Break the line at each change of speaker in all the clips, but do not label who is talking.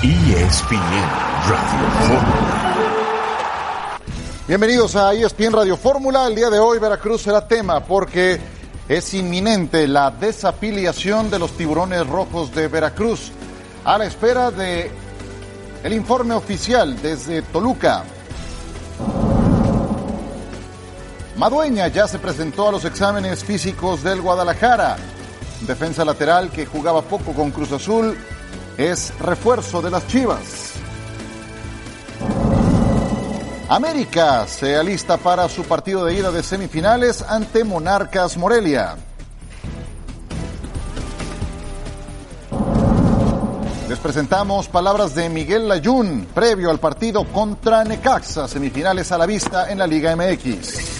ESPN Radio Fórmula.
Bienvenidos a ESPN Radio Fórmula. El día de hoy Veracruz será tema porque es inminente la desafiliación de los Tiburones Rojos de Veracruz. A la espera de el informe oficial desde Toluca. Madueña ya se presentó a los exámenes físicos del Guadalajara. Defensa lateral que jugaba poco con Cruz Azul es refuerzo de las Chivas. América se alista para su partido de ida de semifinales ante Monarcas Morelia. Les presentamos palabras de Miguel Layún previo al partido contra Necaxa, semifinales a la vista en la Liga MX.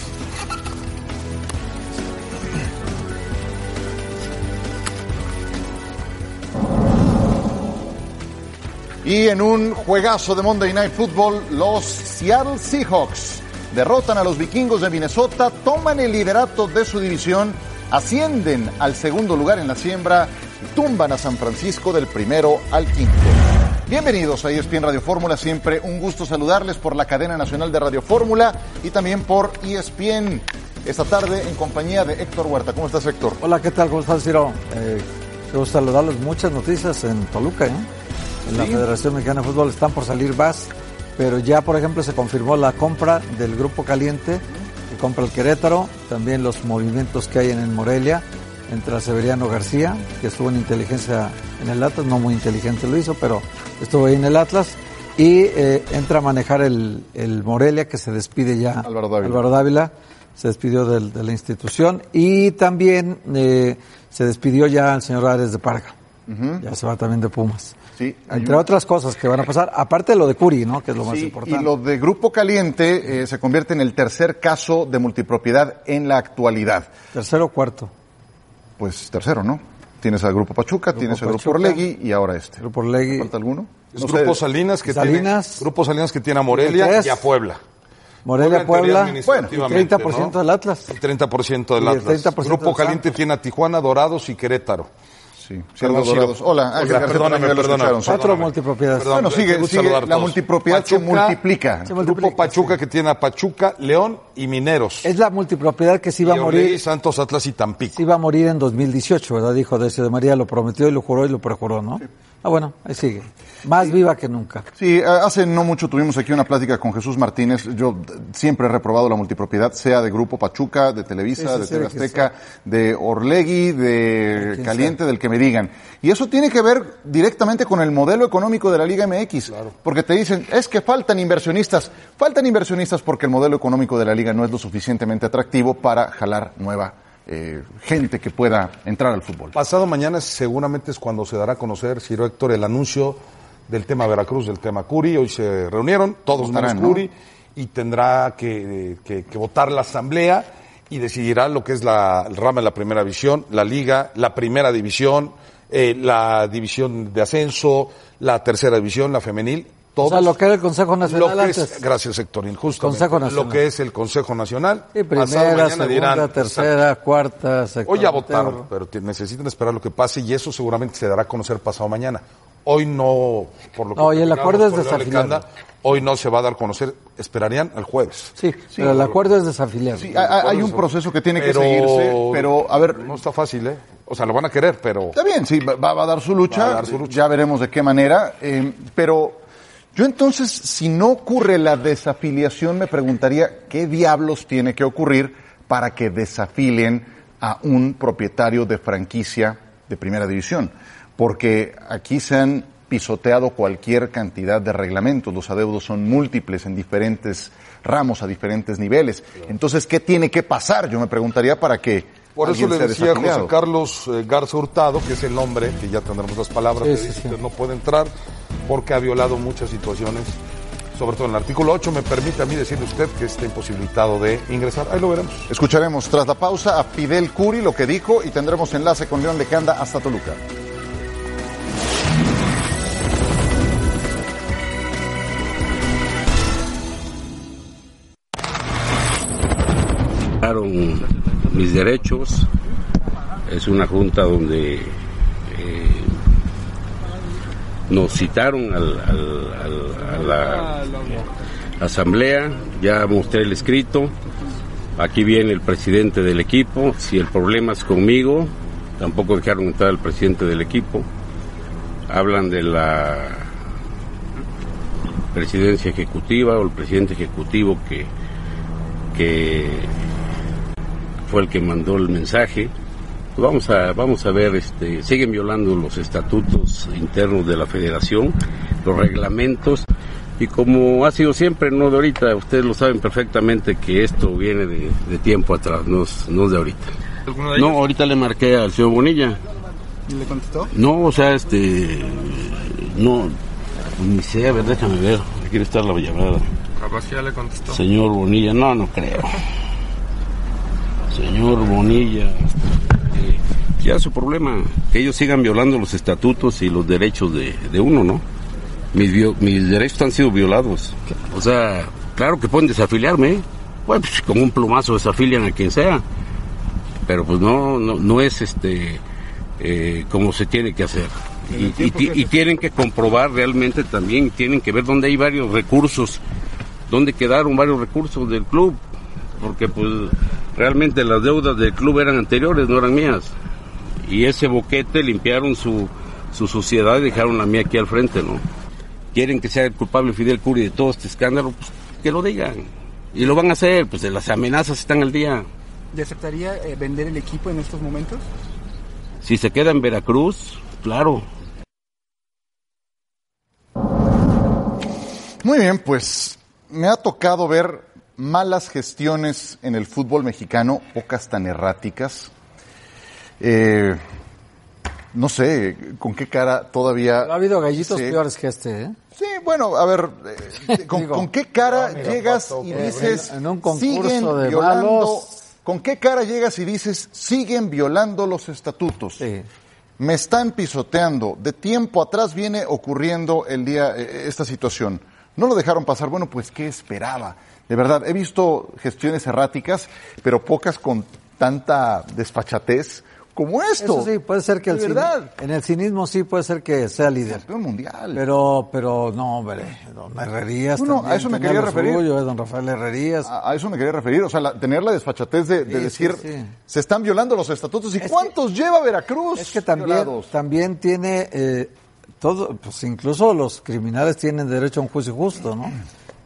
Y en un juegazo de Monday Night Football, los Seattle Seahawks derrotan a los Vikingos de Minnesota, toman el liderato de su división, ascienden al segundo lugar en la siembra y tumban a San Francisco del primero al quinto. Bienvenidos a ESPN Radio Fórmula, siempre un gusto saludarles por la cadena nacional de Radio Fórmula y también por ESPN. Esta tarde en compañía de Héctor Huerta. ¿Cómo estás, Héctor?
Hola, ¿qué tal? ¿Cómo estás, Ciro? Quiero saludarles, muchas noticias en Toluca, En la Federación Mexicana de Fútbol están por salir VAS, pero ya, por ejemplo, se confirmó la compra del Grupo Caliente, que compra el Querétaro, también los movimientos que hay en Morelia, entre Severiano García, que estuvo en inteligencia en el Atlas, no muy inteligente lo hizo, pero estuvo ahí en el Atlas, y entra a manejar el Morelia, que se despide ya, Álvaro Dávila, se despidió de la institución, y también se despidió ya el señor Ares de Parga, ya se va también de Pumas. Sí, entre otras cosas que van a pasar, aparte de lo de Curi, ¿no? Que es lo más importante.
Y lo de Grupo Caliente se convierte en el tercer caso de multipropiedad en la actualidad.
¿Tercero o cuarto?
Pues tercero, ¿no? Tienes al Grupo Pachuca, tienes al Grupo Orlegui y ahora este.
Grupo Orlegui.
¿Falta alguno?
No Grupo Salinas que tiene a Morelia y a Puebla.
Puebla,
bueno,
y 30% del Atlas.
El 30% del Atlas. Grupo Caliente tiene a Tijuana, Dorados y Querétaro.
Sí, Dorados. Hola,
perdóname.
4 multipropiedades.
Bueno, sigue la multipropiedad Pachuca, se multiplica.
Grupo Pachuca que tiene a Pachuca, León y Mineros.
Es la multipropiedad que se iba a morir.
Santos, Atlas y Tampico.
Se iba a morir en 2018, ¿verdad? Dijo Decio de María, lo prometió y lo juró y lo prejuró, ¿no? Sí. Bueno, ahí sigue. Más viva que nunca.
Sí, hace no mucho tuvimos aquí una plática con Jesús Martínez. Yo siempre he reprobado la multipropiedad, sea de Grupo Pachuca, de Televisa, de TV Azteca, de Orlegui, de Caliente, del que me digan. Y eso tiene que ver directamente con el modelo económico de la Liga MX. Claro. Porque te dicen, es que faltan inversionistas. Faltan inversionistas porque el modelo económico de la Liga no es lo suficientemente atractivo para jalar nueva gente que pueda entrar al fútbol.
Pasado mañana seguramente es cuando se dará a conocer, Ciro Héctor, el anuncio del tema Veracruz, del tema Curi. Hoy se reunieron, todos menos Curi, y tendrá que votar la asamblea y decidirá lo que es el rama de la primera división, la liga, la primera división, la división de ascenso, la tercera división, la femenil. Todos,
o sea, lo que era el Consejo Nacional
antes. Gracias, Héctorín, justamente.
Lo
que es el Consejo Nacional.
Sí, primera, segunda, tercera, cuarta, sexta.
Hoy ya votaron, pero necesitan esperar lo que pase y eso seguramente se dará a conocer pasado mañana. Hoy no, por lo que...
No, y el acuerdo es desafiliado.
Hoy no se va a dar a conocer, esperarían al jueves.
Sí, pero el acuerdo es desafiliado.
Sí, hay un proceso que tiene que seguirse, pero a ver...
No está fácil, ¿eh? O sea, lo van a querer, pero...
Está bien, sí, va a dar su lucha, ya veremos de qué manera, pero... Yo entonces, si no ocurre la desafiliación, me preguntaría qué diablos tiene que ocurrir para que desafilen a un propietario de franquicia de primera división. Porque aquí se han pisoteado cualquier cantidad de reglamentos, los adeudos son múltiples en diferentes ramos, a diferentes niveles. Entonces, ¿qué tiene que pasar? Yo me preguntaría para que...
Por eso le decía a José Carlos Garza Hurtado, que es el nombre, que ya tendremos las palabras, que no puede entrar porque ha violado muchas situaciones, sobre todo en el artículo 8. Me permite a mí decirle a usted que está imposibilitado de ingresar. Ahí lo veremos.
Escucharemos tras la pausa a Fidel Curi, lo que dijo, y tendremos enlace con León Lecanda hasta Toluca.
Mis derechos, es una junta donde nos citaron a la asamblea, ya mostré el escrito, aquí viene el presidente del equipo, si el problema es conmigo, tampoco dejaron entrar al presidente del equipo, hablan de la presidencia ejecutiva o el presidente ejecutivo que fue el que mandó el mensaje. Vamos a ver, siguen violando los estatutos internos de la federación, los reglamentos, y como ha sido siempre, no de ahorita, ustedes lo saben perfectamente que esto viene de tiempo atrás, no es de ahorita. No, ahorita le marqué al señor Bonilla.
¿Y le contestó?
No, o sea, no, ni sé, a ver, déjame ver, aquí está la llamada.
Capaz que ya le contestó.
Señor Bonilla, no creo. Señor Bonilla, ya su problema, que ellos sigan violando los estatutos y los derechos de uno, ¿no? Mis derechos han sido violados. O sea, claro que pueden desafiliarme, bueno, pues con un plumazo desafilian a quien sea, pero pues no es como se tiene que hacer. Y tienen que comprobar realmente también, tienen que ver dónde hay varios recursos, dónde quedaron varios recursos del club, porque pues realmente las deudas del club eran anteriores, no eran mías. Y ese boquete limpiaron su suciedad y dejaron la mía aquí al frente, ¿no? Quieren que sea el culpable Fidel Curi de todo este escándalo, pues que lo digan. Y lo van a hacer, pues las amenazas están al día.
¿Le aceptaría vender el equipo en estos momentos?
Si se queda en Veracruz, claro.
Muy bien, pues me ha tocado ver malas gestiones en el fútbol mexicano, pocas tan erráticas. No sé, ¿con qué cara todavía...?
Ha habido gallitos peores que ¿eh?
Sí, bueno, a ver, ¿con qué cara llegas y dices,
en un concurso
siguen
de
violando...
malos...
¿Con qué cara llegas y dices, siguen violando los estatutos?
Sí.
Me están pisoteando. De tiempo atrás viene ocurriendo esta situación. No lo dejaron pasar. Bueno, pues, ¿qué esperaba? De verdad, he visto gestiones erráticas, pero pocas con tanta desfachatez como esto.
Eso sí, puede ser que en el cinismo sí puede ser que sea líder.
Campeón mundial.
Pero no, hombre, don Herrerías
No, a eso me quería referir.
Don Rafael Herrerías.
A eso me quería referir, o sea, tener la desfachatez de decir, se están violando los estatutos. ¿Y cuántos lleva Veracruz?
Es que también tiene todo, pues incluso los criminales tienen derecho a un juicio justo, ¿no?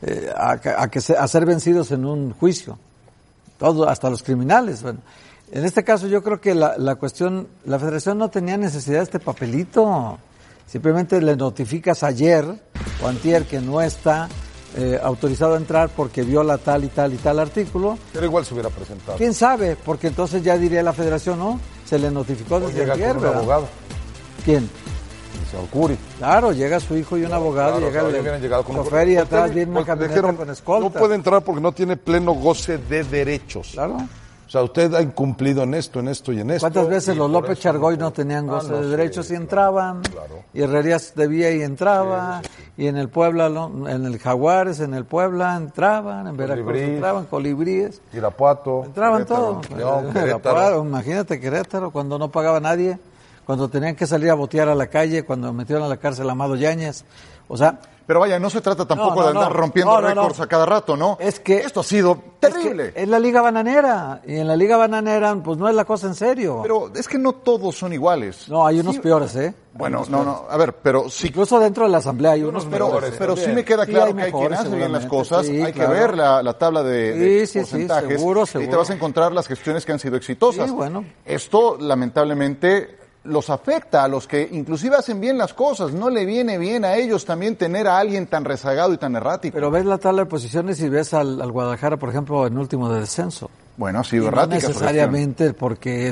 A ser vencidos en un juicio. Todo, hasta los criminales, bueno. En este caso yo creo que la cuestión, la federación no tenía necesidad de este papelito. Simplemente le notificas ayer o antier que no está autorizado a entrar porque viola tal y tal y tal artículo.
Pero igual se hubiera presentado.
¿Quién sabe? Porque entonces ya diría la federación, ¿no? Se le notificó desde ayer,
con un abogado.
¿Quién?
El señor Curi.
Claro, llega su hijo y un abogado, llega el chofer y atrás viene una camioneta con escolta.
No puede entrar porque no tiene pleno goce de derechos.
Claro.
O sea, usted ha incumplido en esto y en esto.
¿Cuántas veces los López Chargoy no tenían goce de derechos y entraban? Claro. Y Herrerías debía y entraba. Sí. Y en el Puebla, en el Jaguares, en el Puebla entraban, en Veracruz entraban, Colibríes.
Irapuato.
Entraban todos.
Querétaro.
Imagínate Querétaro, cuando no pagaba nadie, cuando tenían que salir a botear a la calle, cuando metieron a la cárcel a Amado Yáñez. O sea...
Pero vaya, no se trata tampoco de andar rompiendo récords a cada rato, ¿no?
Es que
esto ha sido terrible.
Es la Liga Bananera, y en la Liga Bananera, pues no es la cosa en serio.
Pero es que no todos son iguales.
No, hay unos peores, ¿eh?
Bueno, no, a ver, pero sí.
Incluso dentro de la Asamblea hay unos
peores. Pero sí me queda claro que hay quien hace bien las cosas, hay que ver la tabla de porcentajes.
Seguro.
Y te vas a encontrar las gestiones que han sido exitosas.
Sí, bueno.
Esto, lamentablemente, los afecta a los que inclusive hacen bien las cosas. No le viene bien a ellos también tener a alguien tan rezagado y tan errático.
Pero ves la tabla de posiciones y ves al Guadalajara, por ejemplo, en último de descenso.
Bueno, ha sido errática.
No necesariamente porque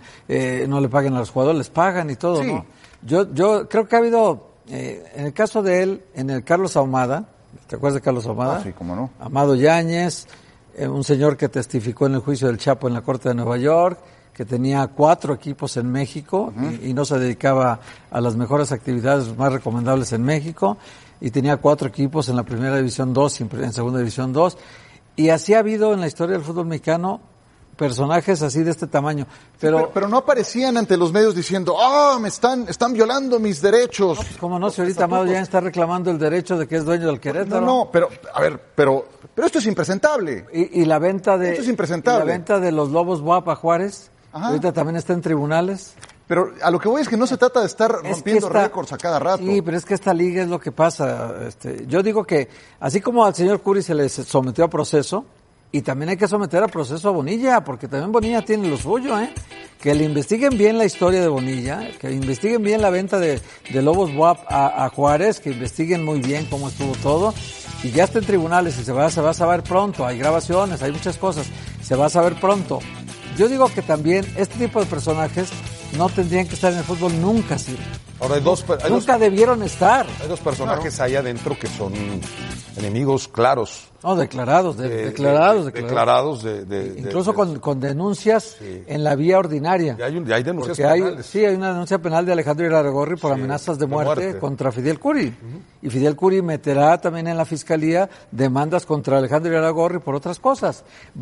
no le paguen a los jugadores, les pagan y todo, sí. ¿No? Yo creo que ha habido, en el caso de él, en el Carlos Ahumada, ¿te acuerdas de Carlos Ahumada?
Sí, cómo no.
Amado Yáñez, un señor que testificó en el juicio del Chapo en la Corte de Nueva York, que tenía 4 equipos en México y no se dedicaba a las mejores actividades más recomendables en México, y tenía 4 equipos en la Primera División 2 y en Segunda División 2, y así ha habido en la historia del fútbol mexicano personajes así de este tamaño. Pero
no aparecían ante los medios diciendo, me están violando mis derechos.
Pues como no, si ahorita Amado ya está reclamando el derecho de que es dueño del Querétaro.
No, pero esto es impresentable.
Y la venta de...
Esto es impresentable.
Y la venta de los Lobos BUAP a Juárez,
Ajá.
ahorita también está en tribunales.
Pero a lo que voy es que no se trata de estar rompiendo récords a cada rato.
Sí, pero es que esta liga es lo que pasa. Yo digo que así como al señor Curi se le sometió a proceso, y también hay que someter a proceso a Bonilla, porque también Bonilla tiene lo suyo, que le investiguen bien la historia de Bonilla, que investiguen bien la venta de Lobos BUAP a Juárez, que investiguen muy bien cómo estuvo todo, y ya está en tribunales y se va a saber pronto, hay grabaciones, hay muchas cosas, se va a saber pronto. Yo digo que también este tipo de personajes no tendrían que estar en el fútbol nunca, sí.
Ahora
nunca debieron estar.
Hay dos personajes ahí adentro que son enemigos claros.
No, declarados. Incluso con denuncias en la vía ordinaria.
Y hay denuncias penales.
Hay una denuncia penal de Alejandro Irarrágorri por amenazas de muerte contra Fidel Curi. Uh-huh. Y Fidel Curi meterá también en la fiscalía demandas contra Alejandro Irarrágorri por otras cosas.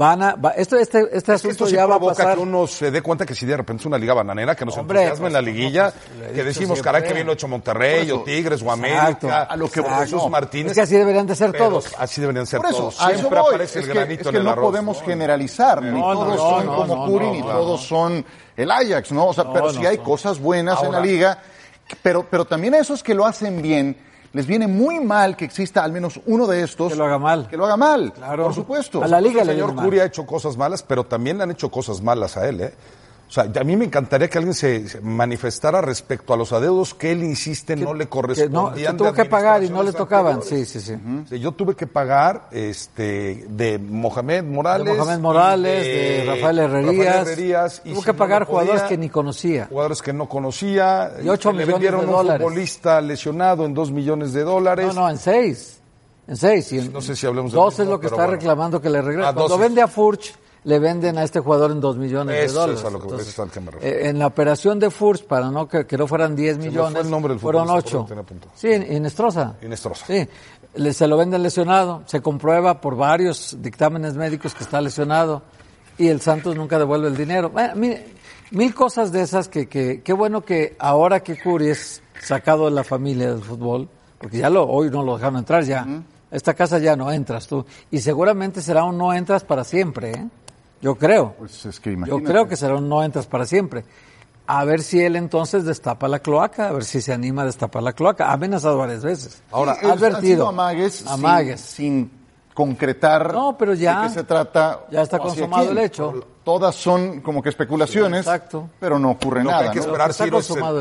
Este asunto ya va a pasar.
Que uno se dé cuenta que si de repente es una liga bananera, que nos entusiasma en la liguilla, que decimos, caray, que bien lo ha hecho Monterrey, o Tigres, o América,
a lo que
Jesús Martínez.
Es que así deberían de ser todos.
Así deberían ser
eso,
todos.
Siempre aparece el granito en el arroz. No podemos generalizar, ni todos son como Curi, ni todos son el Ajax, ¿no? O sea, pero sí hay cosas buenas en la liga, pero también a esos que lo hacen bien, les viene muy mal que exista al menos uno de estos.
Que lo haga mal.
Claro. Por supuesto.
A la liga
el señor Curi ha hecho cosas malas, pero también le han hecho cosas malas a él, O sea, a mí me encantaría que alguien se manifestara respecto a los adeudos que él insiste no le correspondían.
Que tuvo que pagar y no le tocaban. Sí.
Uh-huh. Sí, yo tuve que pagar de Mohamed Morales.
De Rafael Herrerías.
Y
tuvo que pagar jugadores que ni conocía.
Jugadores que no conocía.
Y $8 millones.
Le vendieron un futbolista lesionado en $2 millones.
No, en 6. En 6.
No sé si hablamos de
2 es lo que está reclamando que le regrese. Cuando vende a Furch, le venden a este jugador en $2 millones.
Eso es a lo que me refiero.
En la operación de Furch, para que no fueran 10 millones,
el nombre del
fueron 8. Sí, Inestrosa. Sí, se lo venden lesionado, se comprueba por varios dictámenes médicos que está lesionado y el Santos nunca devuelve el dinero. Mire, 1000 cosas de esas que qué bueno que ahora que Curi es sacado de la familia del fútbol, porque hoy no lo dejaron entrar ya. Esta casa ya no entras tú. Y seguramente será un no entras para siempre, Yo creo.
Pues es que imagínate.
Yo creo que será un no entras para siempre. A ver si él entonces destapa la cloaca, a ver si se anima a destapar la cloaca. Ha amenazado varias veces.
Ahora,
ha advertido.
Amagues. Sin concretar
pero ya,
de qué se trata.
Ya está consumado el hecho.
Todas son como que especulaciones,
exacto.
Pero no ocurre nada.
Hay que esperar, Ciro,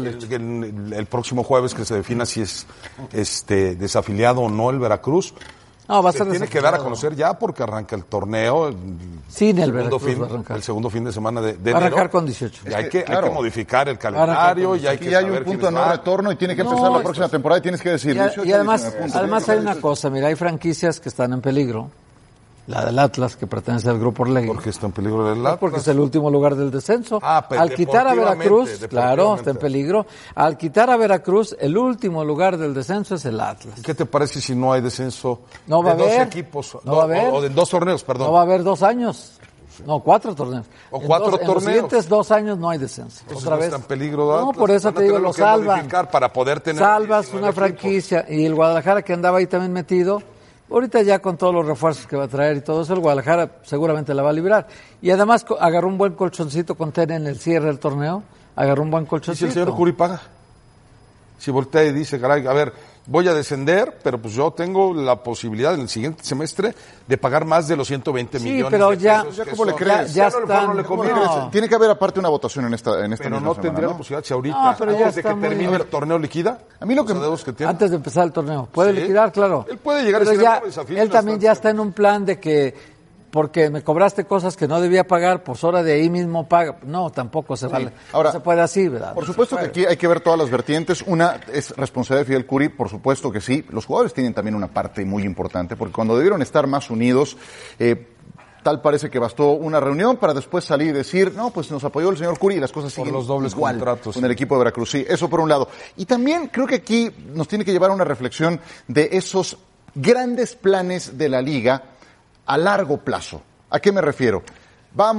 el próximo jueves que se defina si es desafiliado o no el Veracruz.
No, va a ser
tiene que dar a conocer ya porque arranca el torneo.
Sin el Veracruz
el segundo fin de semana de
enero. Va a arrancar con 18.
Y hay que modificar el calendario. Y hay que
hay un punto de no retorno y tiene que empezar la próxima temporada y tienes que decir.
Y además hay una cosa, mira, hay franquicias que están en peligro. La del Atlas, que pertenece al Grupo Orlegui.
¿Por qué está en peligro el Atlas?
Porque es el último lugar del descenso. Al quitar a Veracruz, claro, está en peligro. Al quitar a Veracruz, el último lugar del descenso es el Atlas.
¿Qué te parece si no hay descenso
no va
de
a haber,
dos equipos?
No va a haber.
O de 2 torneos, perdón.
No va a haber 2 años. No, 4 torneos.
O 4 torneos.
En los siguientes 2 años no hay descenso.
Entonces
otra
no
vez.
Está en peligro Atlas.
No, por eso te digo, lo salvan.
Para poder tener
salvas una franquicia. Y el Guadalajara, que andaba ahí también metido, ahorita ya con todos los refuerzos que va a traer y todo eso, el Guadalajara seguramente la va a librar. Y además agarró un buen colchoncito con Tena en el cierre del torneo. Agarró un buen colchoncito.
¿Y si el señor Curi paga? Si voltea y dice, caray, a ver, voy a descender, pero pues yo tengo la posibilidad en el siguiente semestre de pagar más de los 120 millones
pero
de
ya,
pesos.
¿Ya cómo le crees?
Ya están,
no le conviene.
No. Tiene que haber aparte una votación en esta
pero no tendría la posibilidad si ahorita,
antes
de que termine el torneo, liquida.
A mí lo que
tiene. Antes de empezar el torneo. Puede liquidar, claro.
Él puede llegar
pero
a
él también ya está en un plan de que porque me cobraste cosas que no debía pagar, pues ahora de ahí mismo paga. No, tampoco se vale. Ahora, no se puede así, ¿verdad?
Por supuesto que aquí hay que ver todas las vertientes. Una es responsabilidad de Fidel Curi, por supuesto que sí. Los jugadores tienen también una parte muy importante, porque cuando debieron estar más unidos, tal parece que bastó una reunión para después salir y decir, no, pues nos apoyó el señor Curi y las cosas siguen
los dobles
igual
contratos
con el equipo de Veracruz. Sí, eso por un lado. Y también creo que aquí nos tiene que llevar a una reflexión de esos grandes planes de la liga a largo plazo. ¿A qué me refiero? Vamos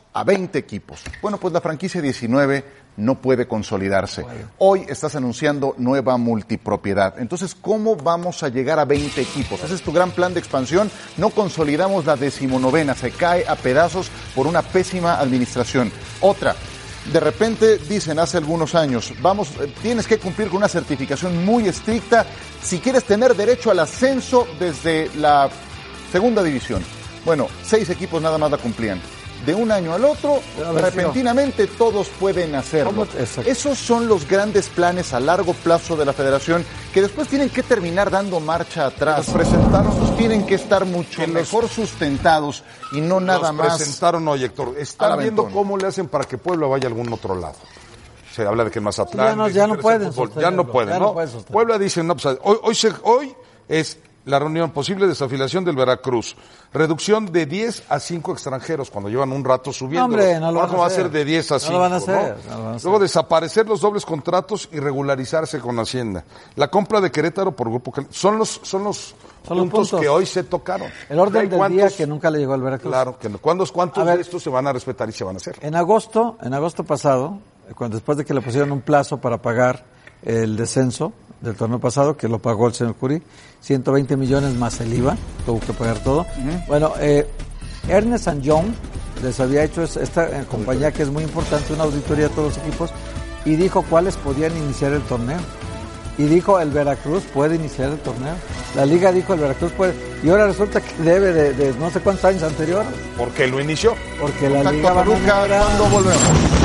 a 20 equipos. Bueno, pues la franquicia 19 no puede consolidarse. Hoy estás anunciando nueva multipropiedad. Entonces, ¿cómo vamos a llegar a 20 equipos? Ese es tu gran plan de expansión. No consolidamos la 19ª, se cae a pedazos por una pésima administración. Otra, de repente dicen hace algunos años, tienes que cumplir con una certificación muy estricta si quieres tener derecho al ascenso desde la segunda división. Bueno, 6 equipos nada más la cumplían. De un año al otro, repentinamente todos pueden hacerlo. Esos son los grandes planes a largo plazo de la federación que después tienen que terminar dando marcha atrás. Los presentaron, tienen que estar mucho mejor sustentados y no nada más.
Presentaron hoy, Héctor. Están viendo cómo le hacen para que Puebla vaya a algún otro lado. Se habla de que en Mazatlán.
Ya no pueden.
Ya no pueden, ¿no? Puebla dice, no, pues hoy es la reunión posible de desafiliación del Veracruz. Reducción de 10 a 5 extranjeros cuando llevan un rato subiendo.
Hombre, no lo van a
va a
hacer.
ser de 10 a 5.
No lo van a hacer.
Luego desaparecer los dobles contratos y regularizarse con Hacienda. La compra de Querétaro por Grupo Caliente. Son los puntos que hoy se tocaron.
El orden del día que nunca le llegó al Veracruz.
Claro, que ¿cuántos de estos se van a respetar y se van a hacer?
En agosto pasado, después de que le pusieron un plazo para pagar el descenso del torneo pasado, que lo pagó el señor Curi, 120 millones más el IVA, tuvo que pagar todo. Bueno, Ernest & Young les había hecho esta compañía que es muy importante, una auditoría de todos los equipos, y dijo cuáles podían iniciar el torneo. Y dijo, el Veracruz puede iniciar el torneo. La liga dijo, el Veracruz puede. Y ahora resulta que debe de no sé cuántos años anteriores.
¿Por qué lo inició?
Porque la liga va a
¿Cuándo volvemos?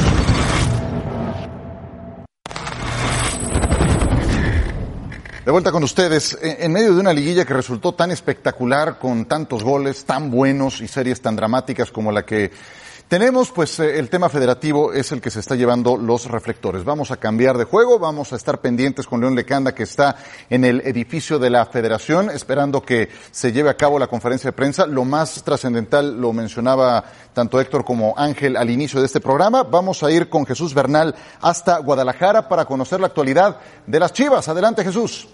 De vuelta con ustedes, en medio de una liguilla que resultó tan espectacular, con tantos goles tan buenos y series tan dramáticas como la que tenemos, pues el tema federativo es el que se está llevando los reflectores. Vamos a cambiar de juego, vamos a estar pendientes con León Lecanda, que está en el edificio de la Federación, esperando que se lleve a cabo la conferencia de prensa. Lo más trascendental lo mencionaba tanto Héctor como Ángel al inicio de este programa. Vamos a ir con Jesús Bernal hasta Guadalajara para conocer la actualidad de las Chivas. Adelante, Jesús.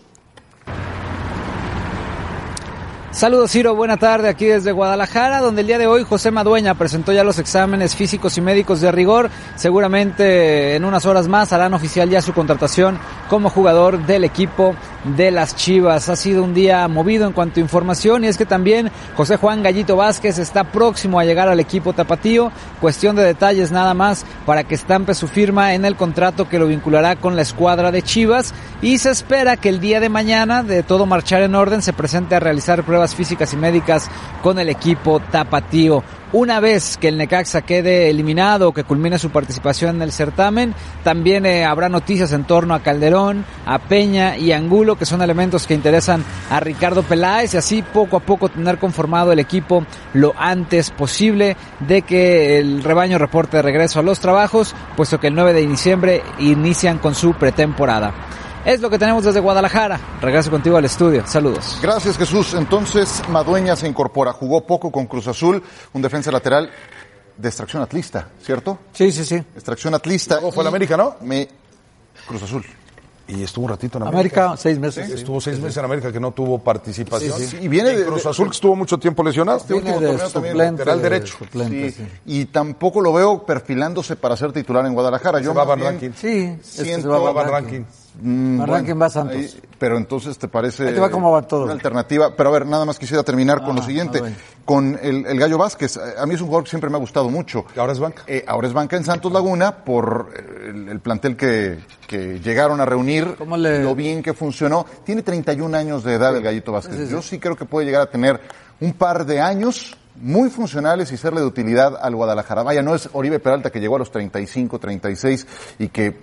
Saludos, Ciro, buena tarde aquí desde Guadalajara, donde el día de hoy José Madueña presentó ya los exámenes físicos y médicos de rigor. Seguramente en unas horas más harán oficial ya su contratación como jugador del equipo de las Chivas. Ha sido un día movido en cuanto a información, y es que también José Juan Gallito Vázquez está próximo a llegar al equipo tapatío. Cuestión de detalles nada más para que estampe su firma en el contrato que lo vinculará con la escuadra de Chivas, y se espera que el día de mañana, de todo marchar en orden, se presente a realizar pruebas físicas y médicas con el equipo tapatío. Una vez que el Necaxa quede eliminado o que culmine su participación en el certamen, también habrá noticias en torno a Calderón, a Peña y a Angulo, que son elementos que interesan a Ricardo Peláez, y así poco a poco tener conformado el equipo lo antes posible de que el rebaño reporte de regreso a los trabajos, puesto que el 9 de diciembre inician con su pretemporada. Es lo que tenemos desde Guadalajara. Regreso contigo al estudio. Saludos.
Gracias, Jesús. Entonces, Madueña se incorpora. Jugó poco con Cruz Azul, un defensa lateral de extracción atlista, ¿cierto?
Sí.
Extracción atlista.
Luego fue el América, ¿no?
Cruz Azul.
Y estuvo un ratito en América.
América, 6 meses.
Sí. Estuvo 6 meses en América, que no tuvo participación.
Sí. Y viene de
Cruz Azul, que estuvo mucho tiempo lesionado.
Este último torneo también,
lateral derecho.
Suplente, sí.
Y tampoco lo veo perfilándose para ser titular en Guadalajara.
Yo va Van Ranking.
Sí,
siento
Van Ranking.
Van Ranking va a Santos.
Pero entonces te parece
ahí te va cómo va todo.
Una alternativa. Pero a ver, nada más quisiera terminar con lo siguiente. Con el Gallo Vázquez. A mí es un jugador que siempre me ha gustado mucho.
¿Ahora es banca?
Ahora es banca en Santos Laguna por el plantel que llegaron a reunir, lo bien que funcionó. Tiene 31 años de edad el Gallito Vázquez. Yo sí creo que puede llegar a tener un par de años muy funcionales y serle de utilidad al Guadalajara. Vaya, no es Oribe Peralta, que llegó a los 35, 36 y que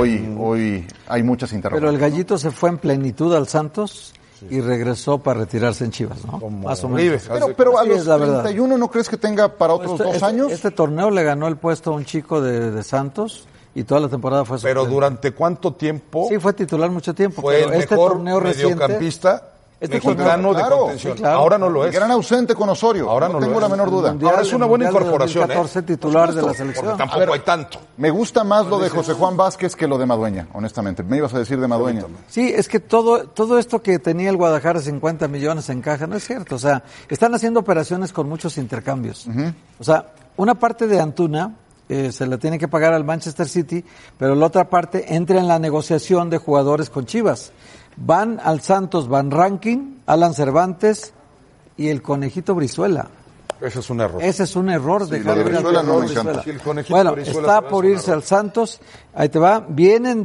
hoy hay muchas interrogantes.
Pero el Gallito se fue en plenitud al Santos y regresó para retirarse en Chivas, ¿no?
Más o menos. Pero a los 31, ¿no crees que tenga para otros 2 años?
Este torneo le ganó el puesto a un chico de Santos y toda la temporada fue suplente.
Pero ¿durante cuánto tiempo?
Sí, fue titular mucho tiempo.
Fue
pero
el mejor mediocampista mexicano de contención.
Sí, claro.
Ahora no lo es.
Gran ausente con Osorio.
Ahora no
tengo
lo
la
es.
menor duda.
Ahora es una buena incorporación.
2014 titular de la selección.
Porque tampoco hay tanto.
Me gusta más lo de José Juan Vázquez que lo de Madueña, honestamente. Me ibas a decir de Madueña.
Sí, es que todo esto que tenía el Guadalajara, 50 millones en caja, no es cierto. O sea, están haciendo operaciones con muchos intercambios. O sea, una parte de Antuna se la tiene que pagar al Manchester City, pero la otra parte entra en la negociación de jugadores con Chivas. Van al Santos Van Ranking, Alan Cervantes y el Conejito Brizuela.
Ese es un error.
Ese es un error de
lo de Brizuela no me encanta.
Sí, el Conejito
bueno,
Brizuela
está
se me
por
hace un
irse
error.
al Santos. Ahí te va. Vienen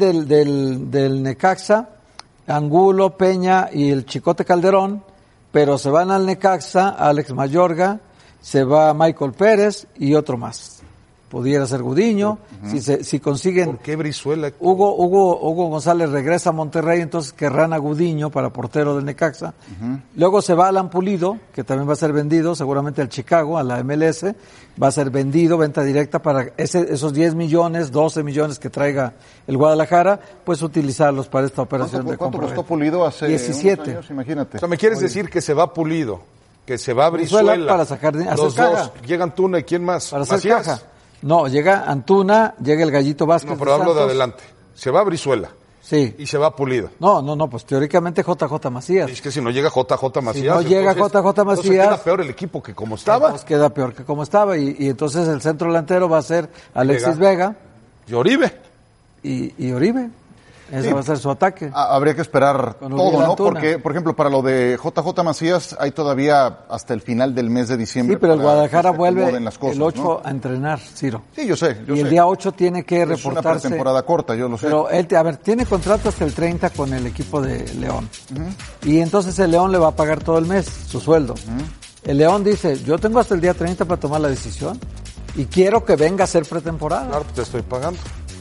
del Necaxa, Angulo, Peña y el Chicote Calderón, pero se van al Necaxa, Alex Mayorga, se va Michael Pérez y otro más. Pudiera ser Gudiño, si consiguen...
¿Por qué Brizuela?
Hugo González regresa a Monterrey, entonces querrán a Gudiño para portero del Necaxa. Luego se va Alan Pulido, que también va a ser vendido, seguramente al Chicago, a la MLS. Va a ser vendido, venta directa, para esos 10 millones, 12 millones que traiga el Guadalajara, pues utilizarlos para esta operación de compra.
¿Cuánto costó Pulido hace
17.
unos años? Imagínate.
O sea, ¿me quieres decir que se va Pulido, que se va Brizuela?
Para sacar hacer
los
caja.
dos, llega Antuna y ¿quién más?
Para hacer
¿Macías?
caja. No, llega Antuna, llega el Gallito Vázquez.
No, pero hablo de
Santos.
adelante. Se va Brizuela
Sí.
y se va Pulido.
No, pues teóricamente JJ Macías.
Es que si no llega JJ Macías...
no llega JJ
entonces
Macías,
queda peor el equipo que como estaba.
Pues queda peor que como estaba. Y entonces el centro delantero va a ser Alexis Vega
Y Oribe.
y Oribe. Ese va a ser su ataque.
Habría que esperar
Con
todo,
Uriel
¿no?
Antuna.
Porque, por ejemplo, para lo de JJ Macías hay todavía hasta el final del mes de diciembre.
Sí, pero el
para
Guadalajara
que se
vuelve
acomoden las cosas,
el 8
¿no?
a entrenar, Ciro.
Sí, yo sé.
Y el día 8 tiene que
Es una
reportarse.
pretemporada corta, yo lo sé.
Pero él, tiene contrato hasta el 30 con el equipo de León. Y entonces el León le va a pagar todo el mes su sueldo. El León dice, yo tengo hasta el día 30 para tomar la decisión y quiero que venga a hacer pretemporada.
Claro, te estoy pagando.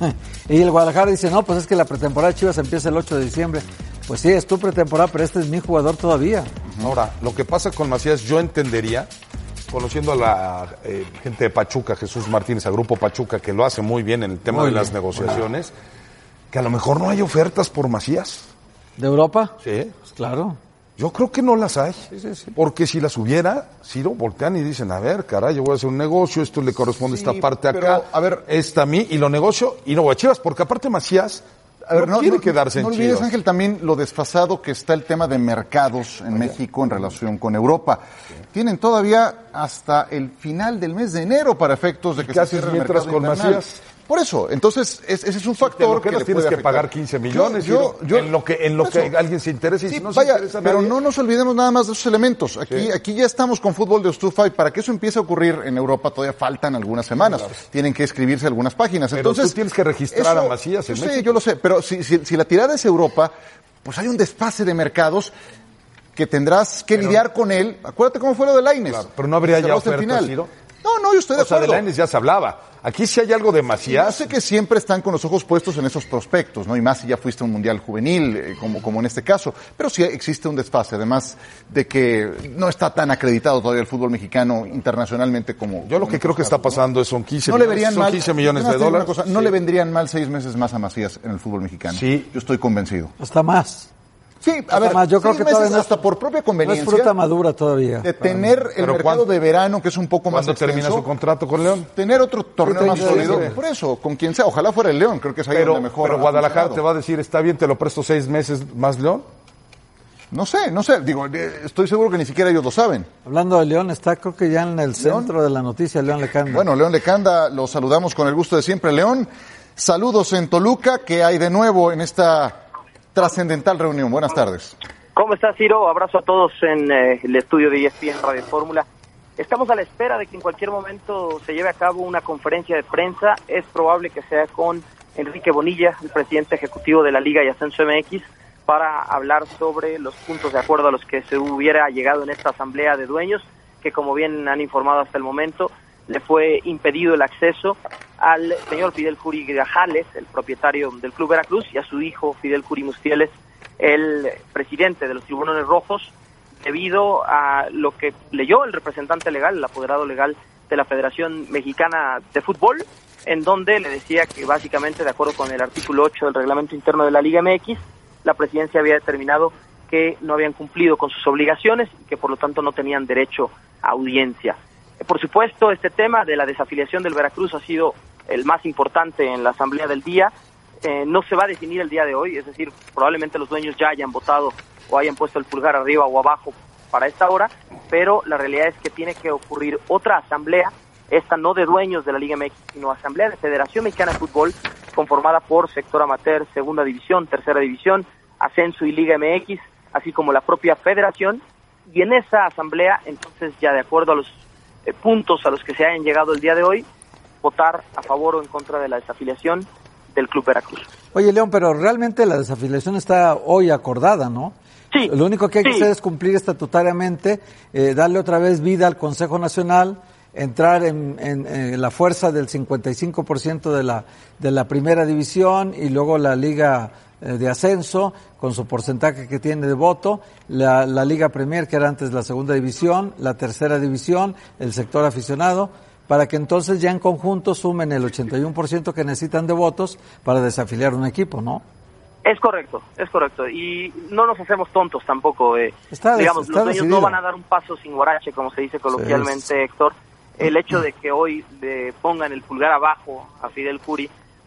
Y el Guadalajara dice, no, pues es que la pretemporada de Chivas empieza el 8 de diciembre. Pues sí, es tu pretemporada, pero este es mi jugador todavía.
Ahora, lo que pasa con Macías, yo entendería, conociendo a la gente de Pachuca, Jesús Martínez, a Grupo Pachuca, que lo hace muy bien en el tema de las negociaciones, que a lo mejor no hay ofertas por Macías.
¿De Europa?
Sí.
Pues claro.
Yo creo que no las hay. Porque si las hubiera, Ciro, voltean y dicen, a ver, caray, yo voy a hacer un negocio, esto le corresponde a esta parte
pero,
acá,
a ver,
esta a mí, y lo negocio, y no voy a Chivas, porque aparte Macías no quiere quedarse en
No olvides,
Chivas.
Ángel, también lo desfasado que está el tema de mercados en México en relación con Europa. Tienen todavía hasta el final del mes de enero para efectos de que
¿Qué
se
haces
cierre el
mientras
mercado
con
invernal.
Macías?
Por eso, entonces ese es un factor
que
le
tienes
puede
que
afectar.
pagar 15 millones
yo,
en lo que alguien se interese. Y
Sí,
si no
vaya,
se interesa
pero
nadie,
no nos olvidemos nada más de esos elementos. Aquí ya estamos con fútbol de estufa y para que eso empiece a ocurrir en Europa todavía faltan algunas semanas. Tienen que escribirse algunas páginas.
Pero
Entonces,
tú tienes que registrar
eso,
a Macías en
yo sé,
México.
yo lo sé, pero si la tirada es Europa, pues hay un desfase de mercados que tendrás que lidiar con él. Acuérdate cómo fue lo de Lainez.
Claro, pero no habría ya
Cerró hasta el
ofertas,
final.
Ciro.
No, yo estoy de
O sea, de
acuerdo.
Lainez ya se hablaba. Aquí sí hay algo de
Yo
Macías.
sé que siempre están con los ojos puestos en esos prospectos, ¿no? Y más si ya fuiste a un mundial juvenil, como en este caso. Pero sí existe un desfase, además de que no está tan acreditado todavía el fútbol mexicano internacionalmente como...
Yo lo que creo que está pasando son 15
No le
millones,
verían
son
mal,
15 millones de
además te digo una
dólares.
cosa, no le vendrían mal 6 meses más a Macías en el fútbol mexicano.
Sí.
Yo estoy convencido.
Hasta más.
Sí, a ver,
Más, yo creo
6
que
meses
todavía no es-
hasta por propia
No es
conveniencia
fruta madura todavía.
de tener el
Pero
mercado
¿cuándo?
de verano, que es un poco más
¿Cuándo termina
extenso,
su contrato con León?
tener otro torneo más
30 de
sólido.
diciembre.
Por eso, con quien sea, ojalá fuera el León, creo que es ahí
Pero,
donde mejor
pero
ha
Guadalajara
funcionado.
te va a decir, está bien, te lo presto 6 meses más León.
No sé, digo, estoy seguro que ni siquiera ellos lo saben.
Hablando de León, está creo que ya en el centro de la noticia, León Lecanda.
Bueno, León Lecanda, lo saludamos con el gusto de siempre. León, saludos en Toluca, ¿qué hay de nuevo en esta trascendental reunión? Buenas tardes.
¿Cómo estás, Ciro? Abrazo a todos en el estudio de ESPN Radio Fórmula. Estamos a la espera de que en cualquier momento se lleve a cabo una conferencia de prensa. Es probable que sea con Enrique Bonilla, el presidente ejecutivo de la Liga y Ascenso MX, para hablar sobre los puntos de acuerdo a los que se hubiera llegado en esta asamblea de dueños, que como bien han informado hasta el momento, le fue impedido el acceso al señor Fidel Curi Grajales, el propietario del Club Veracruz, y a su hijo Fidel Curi Mustieles, el presidente de los Tiburones Rojos, debido a lo que leyó el representante legal, el apoderado legal de la Federación Mexicana de Fútbol, en donde le decía que básicamente, de acuerdo con el artículo 8 del reglamento interno de la Liga MX, la presidencia había determinado que no habían cumplido con sus obligaciones y que por lo tanto no tenían derecho a audiencia. Por supuesto, este tema de la desafiliación del Veracruz ha sido el más importante en la asamblea del día. No se va a definir el día de hoy, es decir, probablemente los dueños ya hayan votado o hayan puesto el pulgar arriba o abajo para esta hora, pero la realidad es que tiene que ocurrir otra asamblea, esta no de dueños de la Liga MX, sino asamblea de Federación Mexicana de Fútbol, conformada por sector amateur, segunda división, tercera división, ascenso y Liga MX, así como la propia federación, y en esa asamblea, entonces, ya de acuerdo a los puntos a los que se hayan llegado el día de hoy, votar a favor o en contra de la desafiliación del Club Veracruz.
Oye, León, pero realmente la desafiliación está hoy acordada, ¿no?
Sí.
Lo único que hay que hacer es cumplir estatutariamente, darle otra vez vida al Consejo Nacional, entrar en la fuerza del 55% de la primera división y luego la Liga de Ascenso con su porcentaje que tiene de voto, la Liga Premier, que era antes la segunda división, la tercera división, el sector aficionado, para que entonces ya en conjunto sumen el 81% que necesitan de votos para desafiliar un equipo, ¿no?
Es correcto, y no nos hacemos tontos tampoco, digamos, los dueños no van a dar un paso sin guarache, como se dice coloquialmente, sí. Héctor. El hecho de que hoy pongan el pulgar abajo a Fidel Curi,